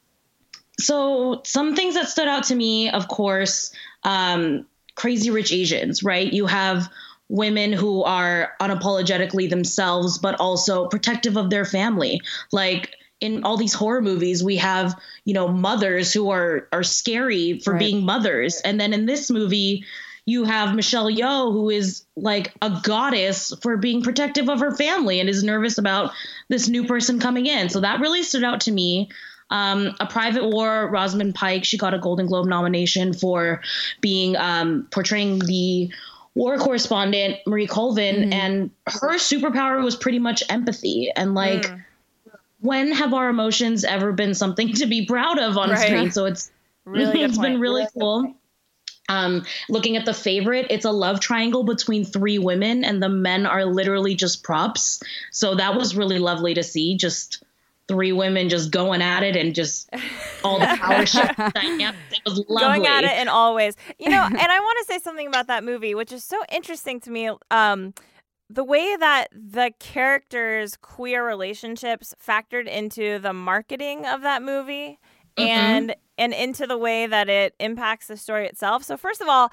So some things that stood out to me, of course, um, Crazy Rich Asians, right? You have women who are unapologetically themselves, but also protective of their family. Like in all these horror movies, we have, you know, mothers who are are scary for Right. being mothers. And then in this movie, you have Michelle Yeoh, who is like a goddess for being protective of her family and is nervous about this new person coming in. So that really stood out to me. Um, A Private War, Rosamund Pike, she got a Golden Globe nomination for being um, portraying the war correspondent Marie Colvin, Mm-hmm. and her superpower was pretty much empathy. And like, Mm. when have our emotions ever been something to be proud of on Right. screen? So it's Really good it's been point. really cool. Um, looking at The Favorite, it's a love triangle between three women, and the men are literally just props. So that was really lovely to see. Just three women just going at it and just all the power shift dynamics. It was lovely. Going at it in all ways. You know, and I want to say something about that movie, which is so interesting to me. Um, the way that the characters' queer relationships factored into the marketing of that movie Mm-hmm. and and into the way that it impacts the story itself. So first of all,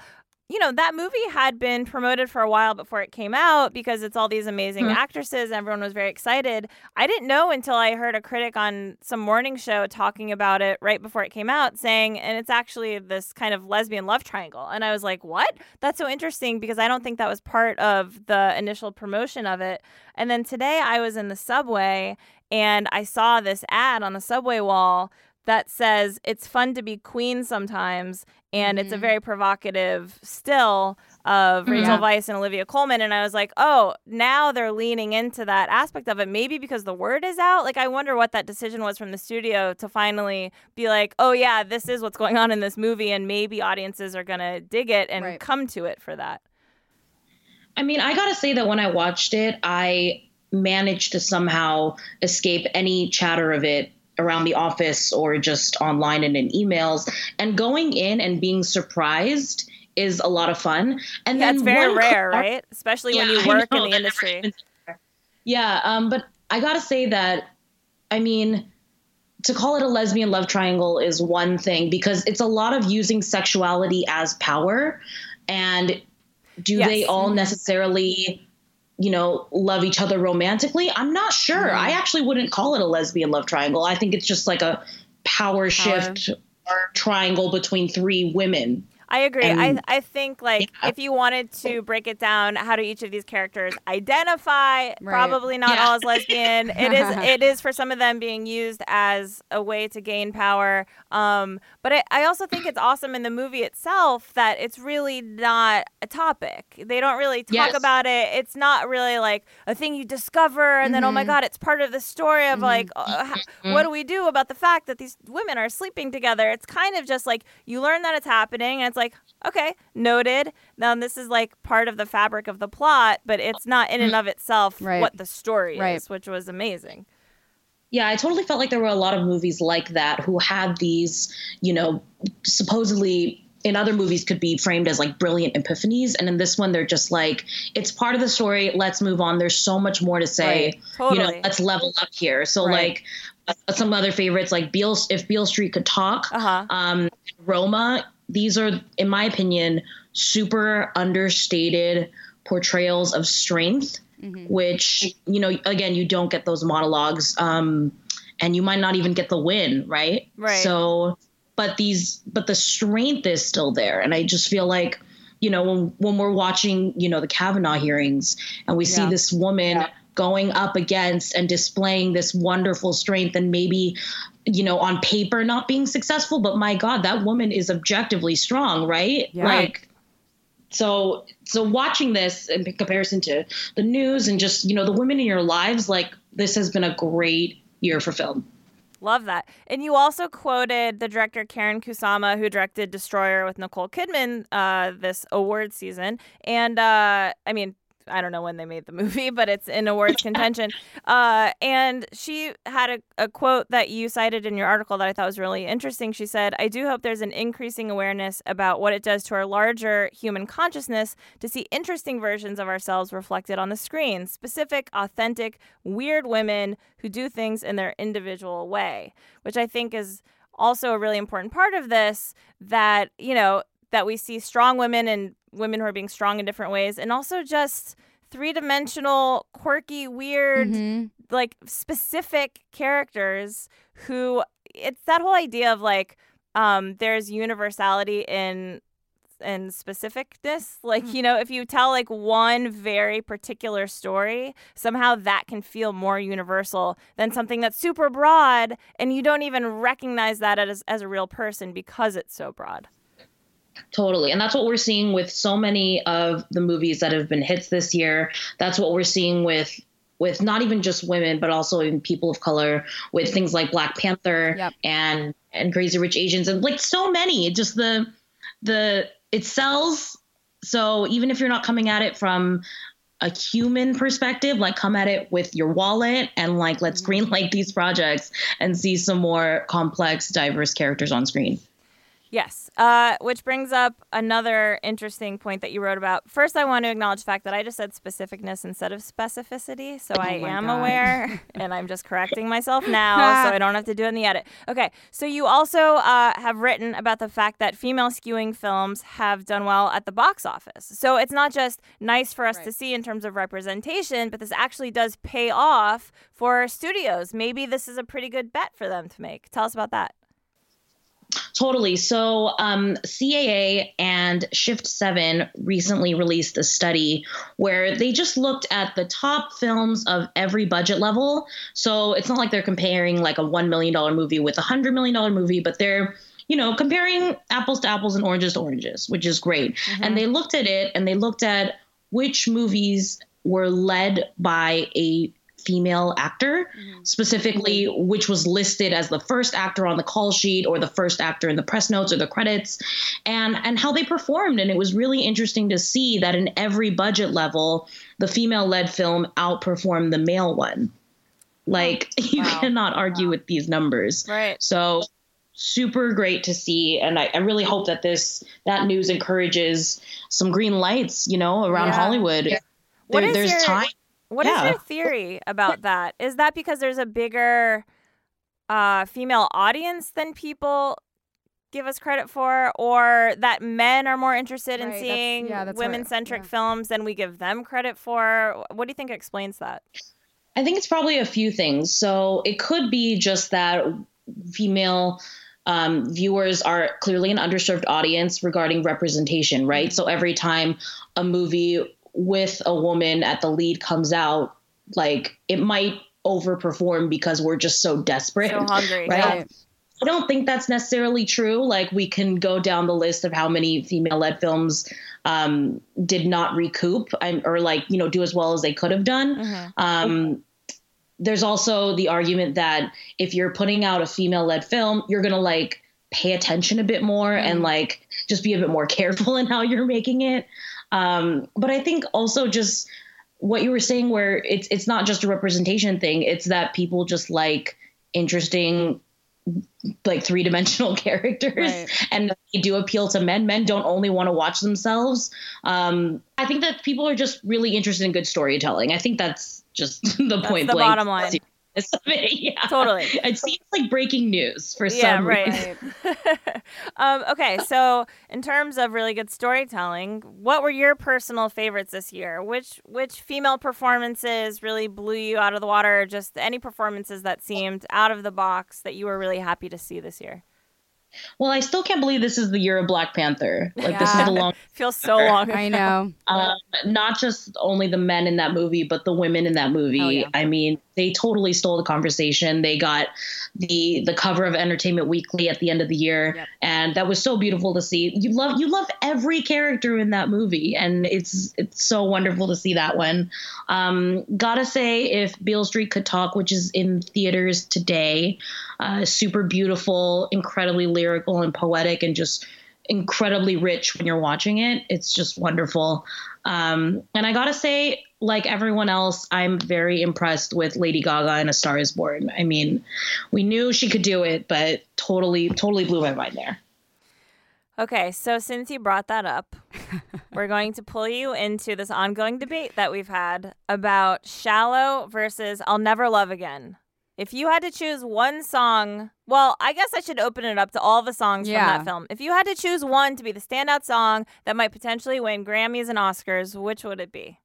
you know, that movie had been promoted for a while before it came out because it's all these amazing mm-hmm. actresses. And everyone was very excited. I didn't know until I heard a critic on some morning show talking about it right before it came out saying, and it's actually this kind of lesbian love triangle. And I was like, what? That's so interesting because I don't think that was part of the initial promotion of it. And then today I was in the subway and I saw this ad on the subway wall that says it's fun to be queen sometimes. And mm-hmm. it's a very provocative still of Rachel yeah. Weisz and Olivia Colman. And I was like, oh, now they're leaning into that aspect of it. Maybe because the word is out. Like, I wonder what that decision was from the studio to finally be like, oh, yeah, this is what's going on in this movie. And maybe audiences are going to dig it and right. come to it for that. I mean, I got to say that when I watched it, I managed to somehow escape any chatter of it around the office or just online and in emails, and going in and being surprised is a lot of fun. And yeah, then it's very one rare, car- right? Especially yeah, when you work know, in the industry. Yeah. Um, but I got to say that, I mean, to call it a lesbian love triangle is one thing because it's a lot of using sexuality as power. And do yes. they all necessarily, you know, love each other romantically? I'm not sure. Mm. I actually wouldn't call it a lesbian love triangle. I think it's just like a power, power. shift or triangle between three women. I agree. And, I I think like yeah. if you wanted to break it down, how do each of these characters identify? Right. Probably not yeah. all as lesbian. It is it is for some of them being used as a way to gain power. Um, but I, I also think it's awesome in the movie itself that it's really not a topic. They don't really talk yes. about it. It's not really like a thing you discover and mm-hmm. then, oh my God, it's part of the story of mm-hmm. like, uh, how, mm-hmm. what do we do about the fact that these women are sleeping together? It's kind of just like you learn that it's happening and it's like, okay, noted. Now this is like part of the fabric of the plot, but it's not in and of itself right. what the story right. is, which was amazing. Yeah, I totally felt like there were a lot of movies like that who had these, you know, supposedly in other movies could be framed as like brilliant epiphanies. And in this one, they're just like, it's part of the story. Let's move on. There's so much more to say. Right. Totally. You know, let's level up here. So right. like uh, some other favorites, like Beale, If Beale Street Could Talk, uh-huh. um, Roma. These are, in my opinion, super understated portrayals of strength, mm-hmm. which, you know, again, you don't get those monologues um, and you might not even get the win. Right. Right. So but these but the strength is still there. And I just feel like, you know, when, when we're watching, you know, the Kavanaugh hearings and we see yeah. this woman yeah. going up against and displaying this wonderful strength and maybe, you know, on paper not being successful, but my God, that woman is objectively strong, right? Yeah. Like, so, so watching this in comparison to the news and just, you know, the women in your lives, like this has been a great year for film. Love that. And you also quoted the director Karen Kusama, who directed Destroyer with Nicole Kidman uh, this award season. And uh, I mean, I don't know when they made the movie, but it's in awards contention. Uh, and she had a, a quote that you cited in your article that I thought was really interesting. She said, I do hope there's an increasing awareness about what it does to our larger human consciousness to see interesting versions of ourselves reflected on the screen. Specific, authentic, weird women who do things in their individual way, which I think is also a really important part of this, that, you know, that we see strong women and women who are being strong in different ways, and also just three-dimensional, quirky, weird, mm-hmm. like specific characters who, it's that whole idea of like um, there's universality in in specificness. Like, mm-hmm. you know, if you tell like one very particular story, somehow that can feel more universal than something that's super broad and you don't even recognize that as, as a real person because it's so broad. Totally. And that's what we're seeing with so many of the movies that have been hits this year. That's what we're seeing with with not even just women, but also in people of color, with things like Black Panther yep. and and Crazy Rich Asians and like so many. Just the the it sells. So even if you're not coming at it from a human perspective, like come at it with your wallet and like let's greenlight these projects and see some more complex, diverse characters on screen. Yes, uh, which brings up another interesting point that you wrote about. First, I want to acknowledge the fact that I just said specificness instead of specificity, so Oh I my am God. aware, and I'm just correcting myself now, so I don't have to do it in the edit. Okay, so you also uh, have written about the fact that female skewing films have done well at the box office. So it's not just nice for us Right. to see in terms of representation, but this actually does pay off for studios. Maybe this is a pretty good bet for them to make. Tell us about that. Totally. So um, C A A and Shift seven recently released a study where they just looked at the top films of every budget level. So it's not like they're comparing like a one million dollars movie with a one hundred million dollars movie, but they're, you know, comparing apples to apples and oranges to oranges, which is great. Mm-hmm. And they looked at it and they looked at which movies were led by a female actor, Mm-hmm. specifically which was listed as the first actor on the call sheet or the first actor in the press notes or the credits, and and how they performed. And it was really interesting to see that in every budget level, the female-led film outperformed the male one. Like, you Wow. cannot argue with these numbers. Right. So super great to see. And I, I really hope that this that news encourages some green lights, you know, around Yeah. Hollywood. What There- is there's your- time. What is Yeah. your theory about that? Is that because there's a bigger uh, female audience than people give us credit for, or that men are more interested in Right, that's- seeing yeah, that's what- women-centric yeah. films than we give them credit for? What do you think explains that? I think it's probably a few things. So it could be just that female um, viewers are clearly an underserved audience regarding representation, right? So every time a movie with a woman at the lead comes out, like, it might overperform because we're just so desperate, So hungry. right? Right. I don't think that's necessarily true. Like, we can go down the list of how many female-led films um, did not recoup um, or like, you know, do as well as they could have done. Mm-hmm. Um, there's also the argument that if you're putting out a female-led film, you're going to like pay attention a bit more Mm-hmm. and like just be a bit more careful in how you're making it. Um, but I think also just what you were saying, where it's it's not just a representation thing. It's that people just like interesting, like three-dimensional characters, Right. and they do appeal to men. Men don't only want to watch themselves. Um, I think that people are just really interested in good storytelling. I think that's just the That's point the blank bottom line. seriousness of it. Yeah. Totally. It seems like breaking news for Yeah, some right. reason. um, okay, so in terms of really good storytelling, what were your personal favorites this year? Which which female performances really blew you out of the water? Just any performances that seemed out of the box that you were really happy to see this year? Well, I still can't believe this is the year of Black Panther. Like, this is Yeah. the long, Feels so long ago. I know. um, not just only the men in that movie, but the women in that movie. Oh, yeah. I mean, they totally stole the conversation. They got the the cover of Entertainment Weekly at the end of the year, Yep. and that was so beautiful to see. You love you love every character in that movie, and it's it's so wonderful to see that one. Um, gotta say, if Beale Street Could Talk, which is in theaters today, uh, super beautiful, incredibly lyrical and poetic, and just incredibly rich when you're watching it. It's just wonderful. Um, and I gotta say, like everyone else, I'm very impressed with Lady Gaga in A Star Is Born. I mean, we knew she could do it, but totally, totally blew my mind there. Okay, so since you brought that up, we're going to pull you into this ongoing debate that we've had about Shallow versus I'll Never Love Again. If you had to choose one song, well, I guess I should open it up to all the songs Yeah. from that film. If you had to choose one to be the standout song that might potentially win Grammys and Oscars, which would it be?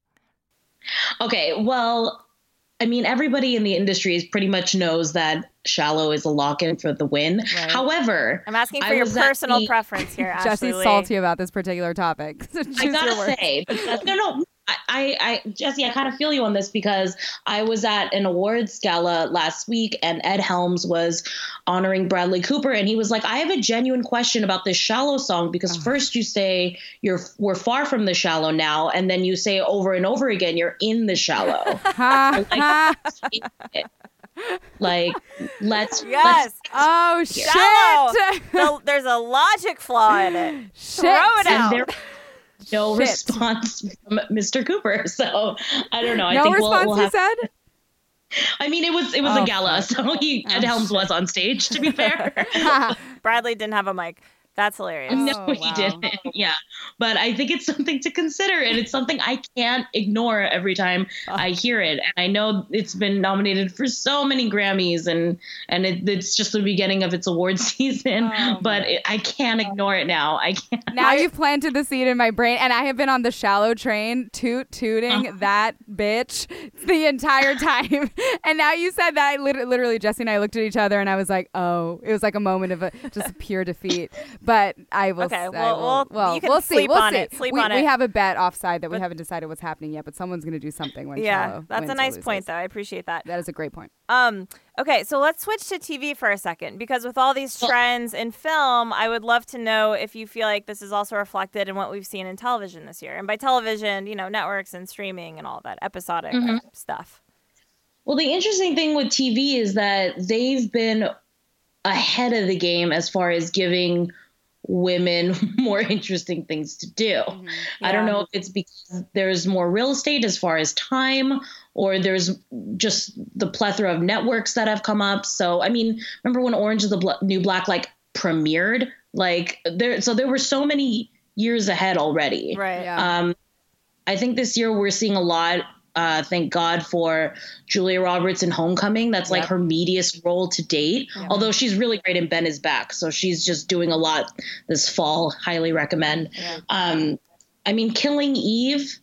Okay, well, I mean, everybody in the industry is pretty much knows that Shallow is a lock-in for the win. Right. However, I'm asking for I your was at personal the- preference here, Ashley Jesse's Lee. salty about this particular topic. So choose I your gotta words. say, because, no, no, I, I, I, Jesse, I kind of feel you on this because I was at an awards gala last week and Ed Helms was honoring Bradley Cooper, and he was like, "I have a genuine question about this Shallow song because first you say you're we're far from the shallow now, and then you say over and over again you're in the shallow." Ha, ha. Like, let's Yes. Oh, Shallow. shit. The- there's a logic flaw in it. Shit. Throw it and out. there no Shit. response from Mister Cooper. So I don't know. I No think response, we'll, we'll you have, said? I mean, it was it was Oh, a gala, fuck. so he Ed Oh, Helms shit. was on stage. To be fair, Bradley didn't have a mic. That's hilarious. No, Oh, he wow. didn't. Yeah. But I think it's something to consider, and it's something I can't ignore every time I hear it. And I know it's been nominated for so many Grammys, and and it, it's just the beginning of its award season. Oh, but it, I can't ignore it now. I can't. Now you've planted the seed in my brain, and I have been on the shallow train toot tooting Uh-huh. that bitch the entire time. And now you said that, I lit- literally, Jesse and I looked at each other, and I was like, oh, it was like a moment of a, just pure defeat. But I will. Okay, I well, will- well, well, you can we'll see. sleep We'll on see. it, sleep we, on we it. have a bet offside that we haven't decided what's happening yet, but someone's going to do something when Yeah, Shallow that's wins a or nice loses. point, though. I appreciate that. That is a great point. Um, okay, so let's switch to T V for a second, because with all these trends in film, I would love to know if you feel like this is also reflected in what we've seen in television this year. And by television, you know, networks and streaming and all that episodic Mhm. stuff. Well, the interesting thing with T V is that they've been ahead of the game as far as giving women more interesting things to do. I don't Yeah. know if it's because there's more real estate as far as time, or there's just the plethora of networks that have come up. So, I mean, remember when Orange is the Bla- New Black like premiered? Like there, so there were so many years ahead already. Right. Yeah. Um, I think this year we're seeing a lot. Uh, thank God for Julia Roberts in Homecoming. That's like Yep. her meatiest role to date. Although she's really great in Ben is Back. So she's just doing a lot this fall. Highly recommend. Yeah. Um, I mean, Killing Eve,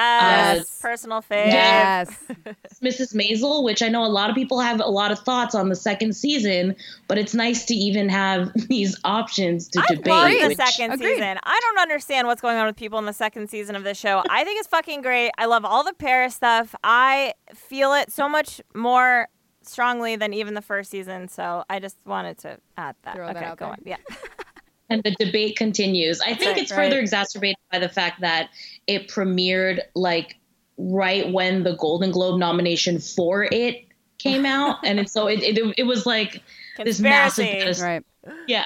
Yes. Personal fave. Yes. Missus Maisel, which I know a lot of people have a lot of thoughts on the second season, but it's nice to even have these options to I debate. love the which- second Agreed. season. I don't understand what's going on with people in the second season of this show. I think it's fucking great. I love all the Paris stuff. I feel it so much more strongly than even the first season. So I just wanted to add that. Throw that okay, out go there. on. Yeah. And the debate continues. I think right, it's further right. exacerbated by the fact that it premiered like right when the Golden Globe nomination for it came out, and it's so it it, it was like this massive Conspiracy. Right. yeah.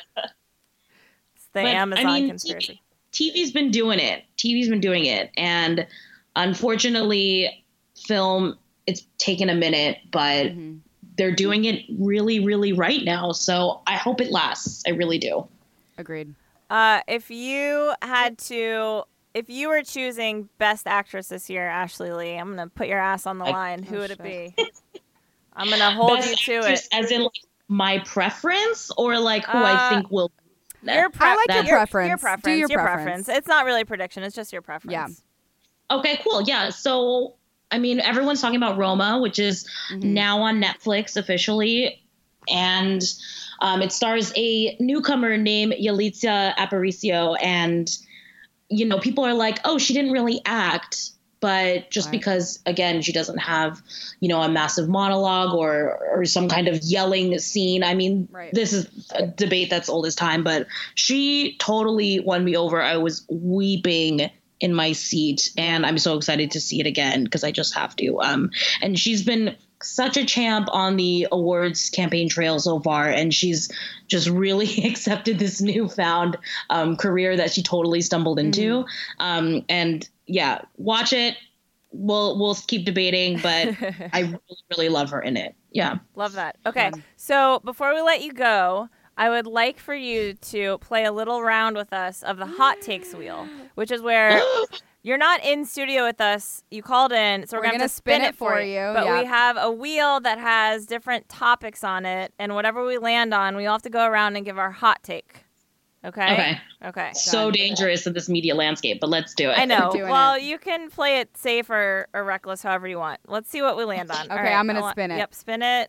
It's the But, Amazon I mean, conspiracy. T V's been doing it. T V's been doing it, and unfortunately, film it's taken a minute, but Mm-hmm. they're doing it really, really right now. So I hope it lasts. I really do. Agreed. Uh, if you had to, if you were choosing Best Actress this year, Ashley Lee, I'm gonna put your ass on the I- line. Who Oh, would it shit. be? I'm gonna hold Best you to actress, it. as in like my preference, or like who Uh, I think will. Your pre- I like your that- your- preference. Your Do preference. your your preference. It's not really a prediction. It's just your preference. Yeah. Okay, cool. Yeah. So, I mean, everyone's talking about Roma, which is Mm-hmm. now on Netflix officially. And um, it stars a newcomer named Yalitza Aparicio. And, you know, people are like, oh, she didn't really act. But just Right. because, again, she doesn't have, you know, a massive monologue or or some kind of yelling scene. I mean, Right. this is a debate that's old as time, but she totally won me over. I was weeping in my seat, and I'm so excited to see it again because I just have to. Um, and she's been such a champ on the awards campaign trail so far, and she's just really accepted this newfound um, career that she totally stumbled into. Um, and yeah, watch it. We'll we'll keep debating, but I really, really love her in it. Yeah. Love that. Okay. So before we let you go, I would like for you to play a little round with us of the hot takes wheel, which is where you're not in studio with us. You called in, so we're, We're gonna, gonna have to spin, spin it for you. But yeah. we have a wheel that has different topics on it, and whatever we land on, we all have to go around and give our hot take. Okay. Okay. Okay. So dangerous in this media landscape, but let's do it. I know. doing Well, it. you can play it safe or, or reckless, however you want. Let's see what we land on. All Okay, right, I'm gonna I want- spin it. Yep, spin it.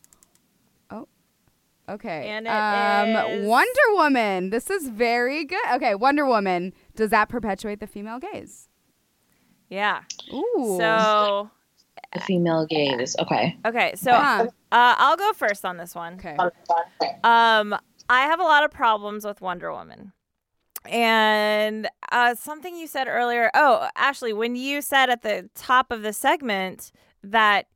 Okay. And it um, is- Wonder Woman. This is very good. Okay, Wonder Woman. Does that perpetuate the female gaze? Yeah. Ooh. So, The female gaze. Okay. okay. So, Huh. uh, I'll go first on this one. Okay. Um, I have a lot of problems with Wonder Woman. And uh, something you said earlier. Oh, Ashley, when you said at the top of the segment that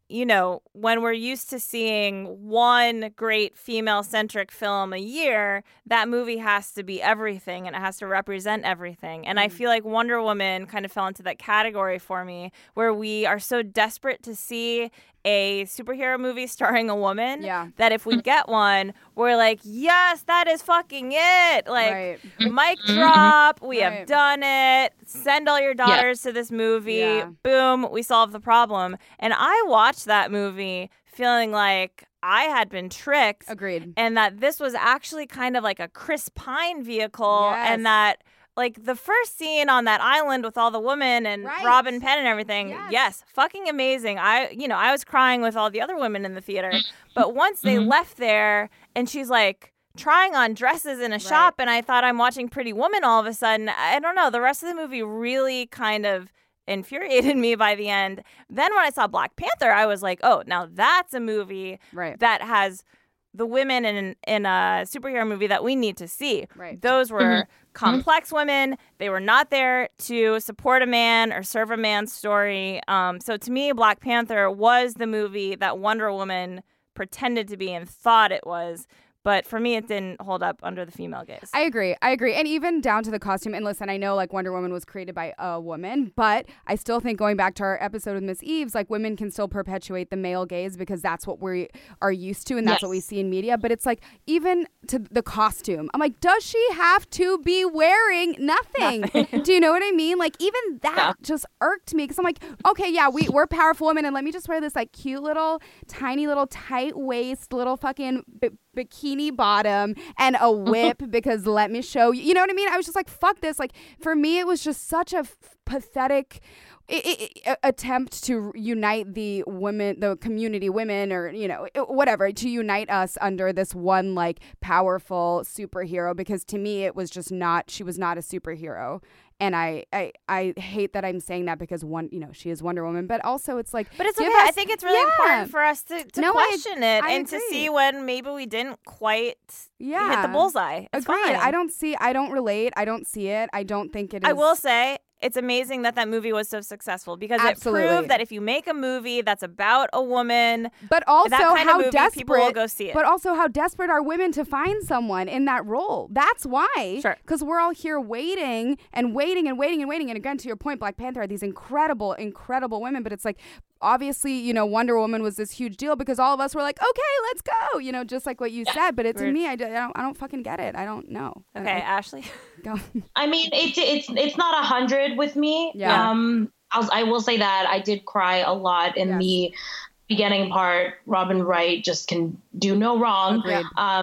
you know, when we're used to seeing one great female-centric film a year, that movie has to be everything and it has to represent everything. And mm. I feel like Wonder Woman kind of fell into that category for me, where we are so desperate to see a superhero movie starring a woman yeah. that if we get one, we're like, yes, that is fucking it. Like, right. mic drop, we right. have done it. Send all your daughters yeah. to this movie. Yeah. Boom, we solve the problem. And I watched that movie feeling like I had been tricked. Agreed. And that this was actually kind of like a Chris Pine vehicle. Yes. And that, like, the first scene on that island with all the women and right. Robin Penn and everything, yes. yes, fucking amazing. I, you know, I was crying with all the other women in the theater. But once they mm-hmm. left there and she's like trying on dresses in a right. shop and I thought I'm watching Pretty Woman all of a sudden, I don't know, the rest of the movie really kind of infuriated me by the end. Then when I saw Black Panther, I was like, oh, now that's a movie right. that has the women in in a superhero movie that we need to see. Right. Those were mm-hmm. complex women. They were not there to support a man or serve a man's story. Um, so to me, Black Panther was the movie that Wonder Woman pretended to be and thought it was. But for me, it didn't hold up under the female gaze. I agree. I agree. And even down to the costume. And listen, I know like Wonder Woman was created by a woman, but I still think going back to our episode with Miss Eves, like women can still perpetuate the male gaze because that's what we are used to and that's yes. what we see in media. But it's like even to the costume, I'm like, does she have to be wearing nothing? nothing. Do you know what I mean? Like even that yeah. just irked me because I'm like, okay, yeah, we, we're powerful women and let me just wear this like cute little, tiny little tight waist, little fucking b- bikini bottom and a whip because let me show you. You know what I mean? I was just like, fuck this. Like for me, it was just such a f- pathetic I- I- attempt to unite the women, the community women, or you know, whatever, to unite us under this one like powerful superhero. Because to me, it was just not. She was not a superhero. And I, I, I hate that I'm saying that because one, you know, she is Wonder Woman, but also it's like, but it's okay. us, I think it's really yeah. important for us to, to no, question I, it I and agree. to see when maybe we didn't quite yeah. hit the bullseye. It's Agreed. fine. I don't see. I don't relate. I don't see it. I don't think it is. I will say it's amazing that that movie was so successful because Absolutely. it proved that if you make a movie that's about a woman, but also that kind how of movie, desperate, people will go see it. But also how desperate are women to find someone in that role? That's why. Sure. Because we're all here waiting and waiting and waiting and waiting. And again, to your point, Black Panther are these incredible, incredible women. But it's like, obviously, you know, Wonder Woman was this huge deal because all of us were like, okay, let's go. You know, just like what you said. But it, to me, I, do, I, don't, I don't fucking get it. I don't know. Okay, I, Ashley. Go. I mean, it's it's it's not a hundred with me. Yeah. Um, I'll, I will say that I did cry a lot in yes. the beginning part. Robin Wright just can do no wrong. Agreed. Um,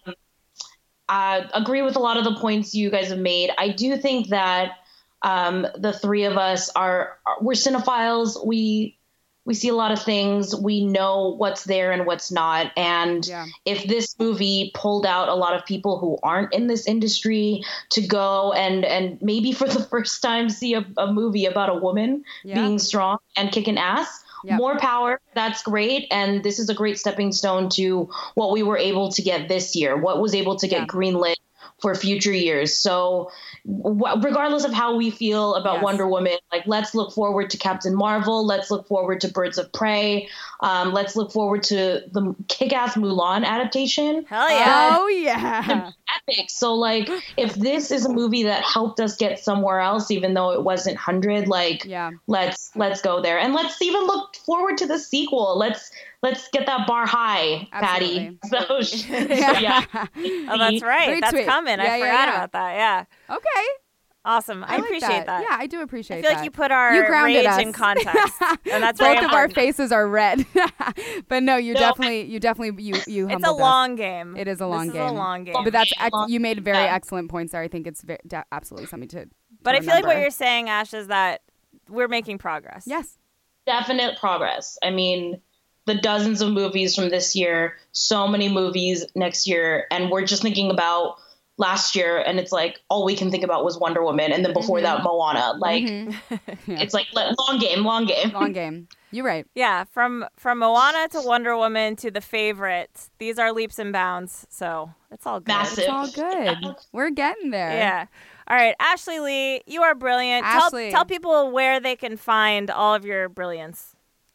I agree with a lot of the points you guys have made. I do think that um, the three of us are, are we're cinephiles. We we see a lot of things. We know what's there and what's not. And yeah. if this movie pulled out a lot of people who aren't in this industry to go and, and maybe for the first time see a, a movie about a woman yeah. being strong and kicking ass, yep. more power. That's great. And this is a great stepping stone to what we were able to get this year, what was able to get yeah. greenlit for future years. So w- regardless of how we feel about yes. Wonder Woman, like let's look forward to Captain Marvel. Let's look forward to Birds of Prey. Um, let's look forward to the Kick-Ass Mulan adaptation. Hell yeah. Oh yeah. Epic. So like if this is a movie that helped us get somewhere else, even though it wasn't one hundred, like yeah. let's let's go there. And let's even look forward to the sequel. Let's let's get that bar high, Patty. So, so yeah. Oh, that's right. Very That's sweet. coming. Yeah, I yeah, forgot yeah. about that. Yeah. Okay. Awesome. I, I like appreciate that. Yeah, I do appreciate I feel that. like you put our you grounded rage us. in context. And that's both very of our important. faces are red. But no, you No, definitely you definitely you you It's a humbled us. long game. It is a long this game. Is a long game. But that's ex- you made very Yeah. excellent points there. I think it's very, de- absolutely something to. But to I feel like what remember. you're saying, Ash, is that we're making progress. Yes. Definite progress. I mean, the dozens of movies from this year, so many movies next year, and we're just thinking about last year, and it's like all we can think about was Wonder Woman, and then before mm-hmm. that Moana. Like Mm-hmm. yeah. it's like long game, long game. Long game. You're right. Yeah, from from Moana to Wonder Woman to The Favorite, these are leaps and bounds. So it's all good. Massive. It's all good. We're getting there. Yeah. All right, Ashley Lee, you are brilliant. Ashley. Tell tell people where they can find all of your brilliance.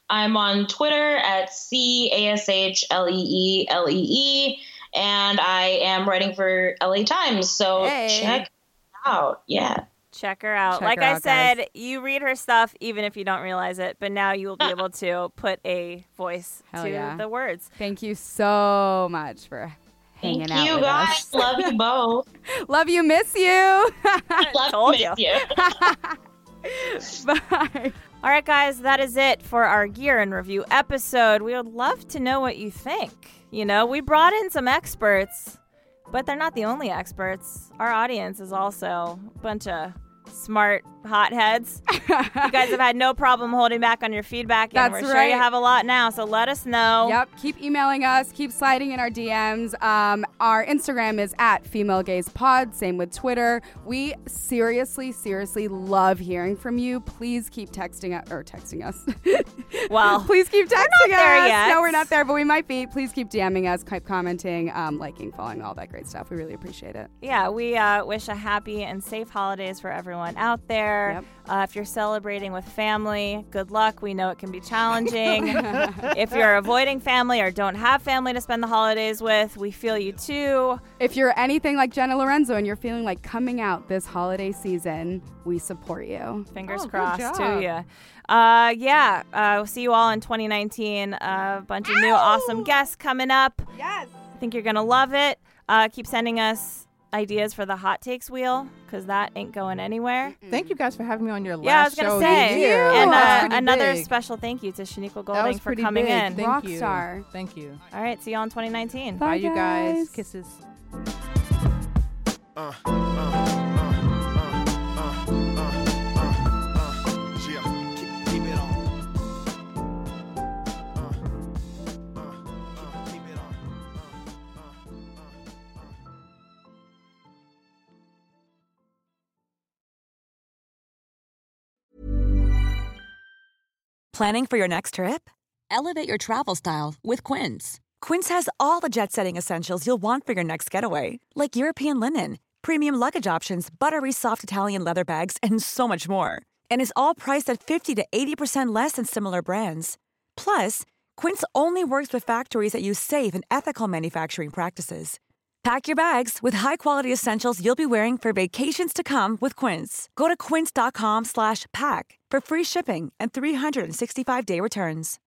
I'm on Twitter at C A S H L E E L E E, and I am writing for L A Times, so Hey. check it out. Yeah. Check her out. Check like her I out, said, guys. you read her stuff even if you don't realize it, but now you will be able to put a voice Hell to yeah. the words. Thank you so much for hanging Thank out you with guys. us. Love you both. Love you, miss you. Love Told you. you. Bye. All right, guys, that is it for our Gear and Review episode. We would love to know what you think. You know, we brought in some experts, but they're not the only experts. Our audience is also a bunch of smart hotheads. You guys have had no problem holding back on your feedback, and That's we're sure you right. have a lot now, so let us know. Yep. Keep emailing us. Keep sliding in our D Ms. Um, our Instagram is at Female Gaze Pod. Same with Twitter. We seriously, seriously love hearing from you. Please keep texting us or texting us. Well, please keep texting not there us. yet. No, we're not there, but we might be. Please keep DMing us, keep commenting, um, liking, following, all that great stuff. We really appreciate it. Yeah, we uh, wish a happy and safe holidays for everyone out there. Yep. Uh, if you're celebrating with family, good luck. We know it can be challenging. If you're avoiding family or don't have family to spend the holidays with, we feel you too. If you're anything like Jenna Lorenzo and you're feeling like coming out this holiday season, we support you. Fingers Oh, good crossed job. to you. Uh, yeah, uh, we'll see you all in twenty nineteen. Uh, a bunch of new awesome guests coming up. Yes. I think you're going to love it. Uh, keep sending us ideas for the hot takes wheel, because that ain't going anywhere. Thank you guys for having me on your last Yeah, I was show. gonna say, Thank you. and That's uh, pretty another big. special thank you to Shaniqua That Golding was for pretty coming big. in. Thank Rock you. star. Thank you. All right, see you all in twenty nineteen. Bye, Bye, you guys. guys. Kisses. Uh, uh, uh, uh, uh, uh, uh, yeah. Keep, keep it on. Uh, uh, uh, keep it on. Uh, uh, uh, uh. Planning for your next trip? Elevate your travel style with Quince. Quince has all the jet-setting essentials you'll want for your next getaway, like European linen, premium luggage options, buttery soft Italian leather bags, and so much more. And is all priced at fifty to eighty percent less than similar brands. Plus, Quince only works with factories that use safe and ethical manufacturing practices. Pack your bags with high-quality essentials you'll be wearing for vacations to come with Quince. Go to quince.com slash pack for free shipping and three sixty-five day returns.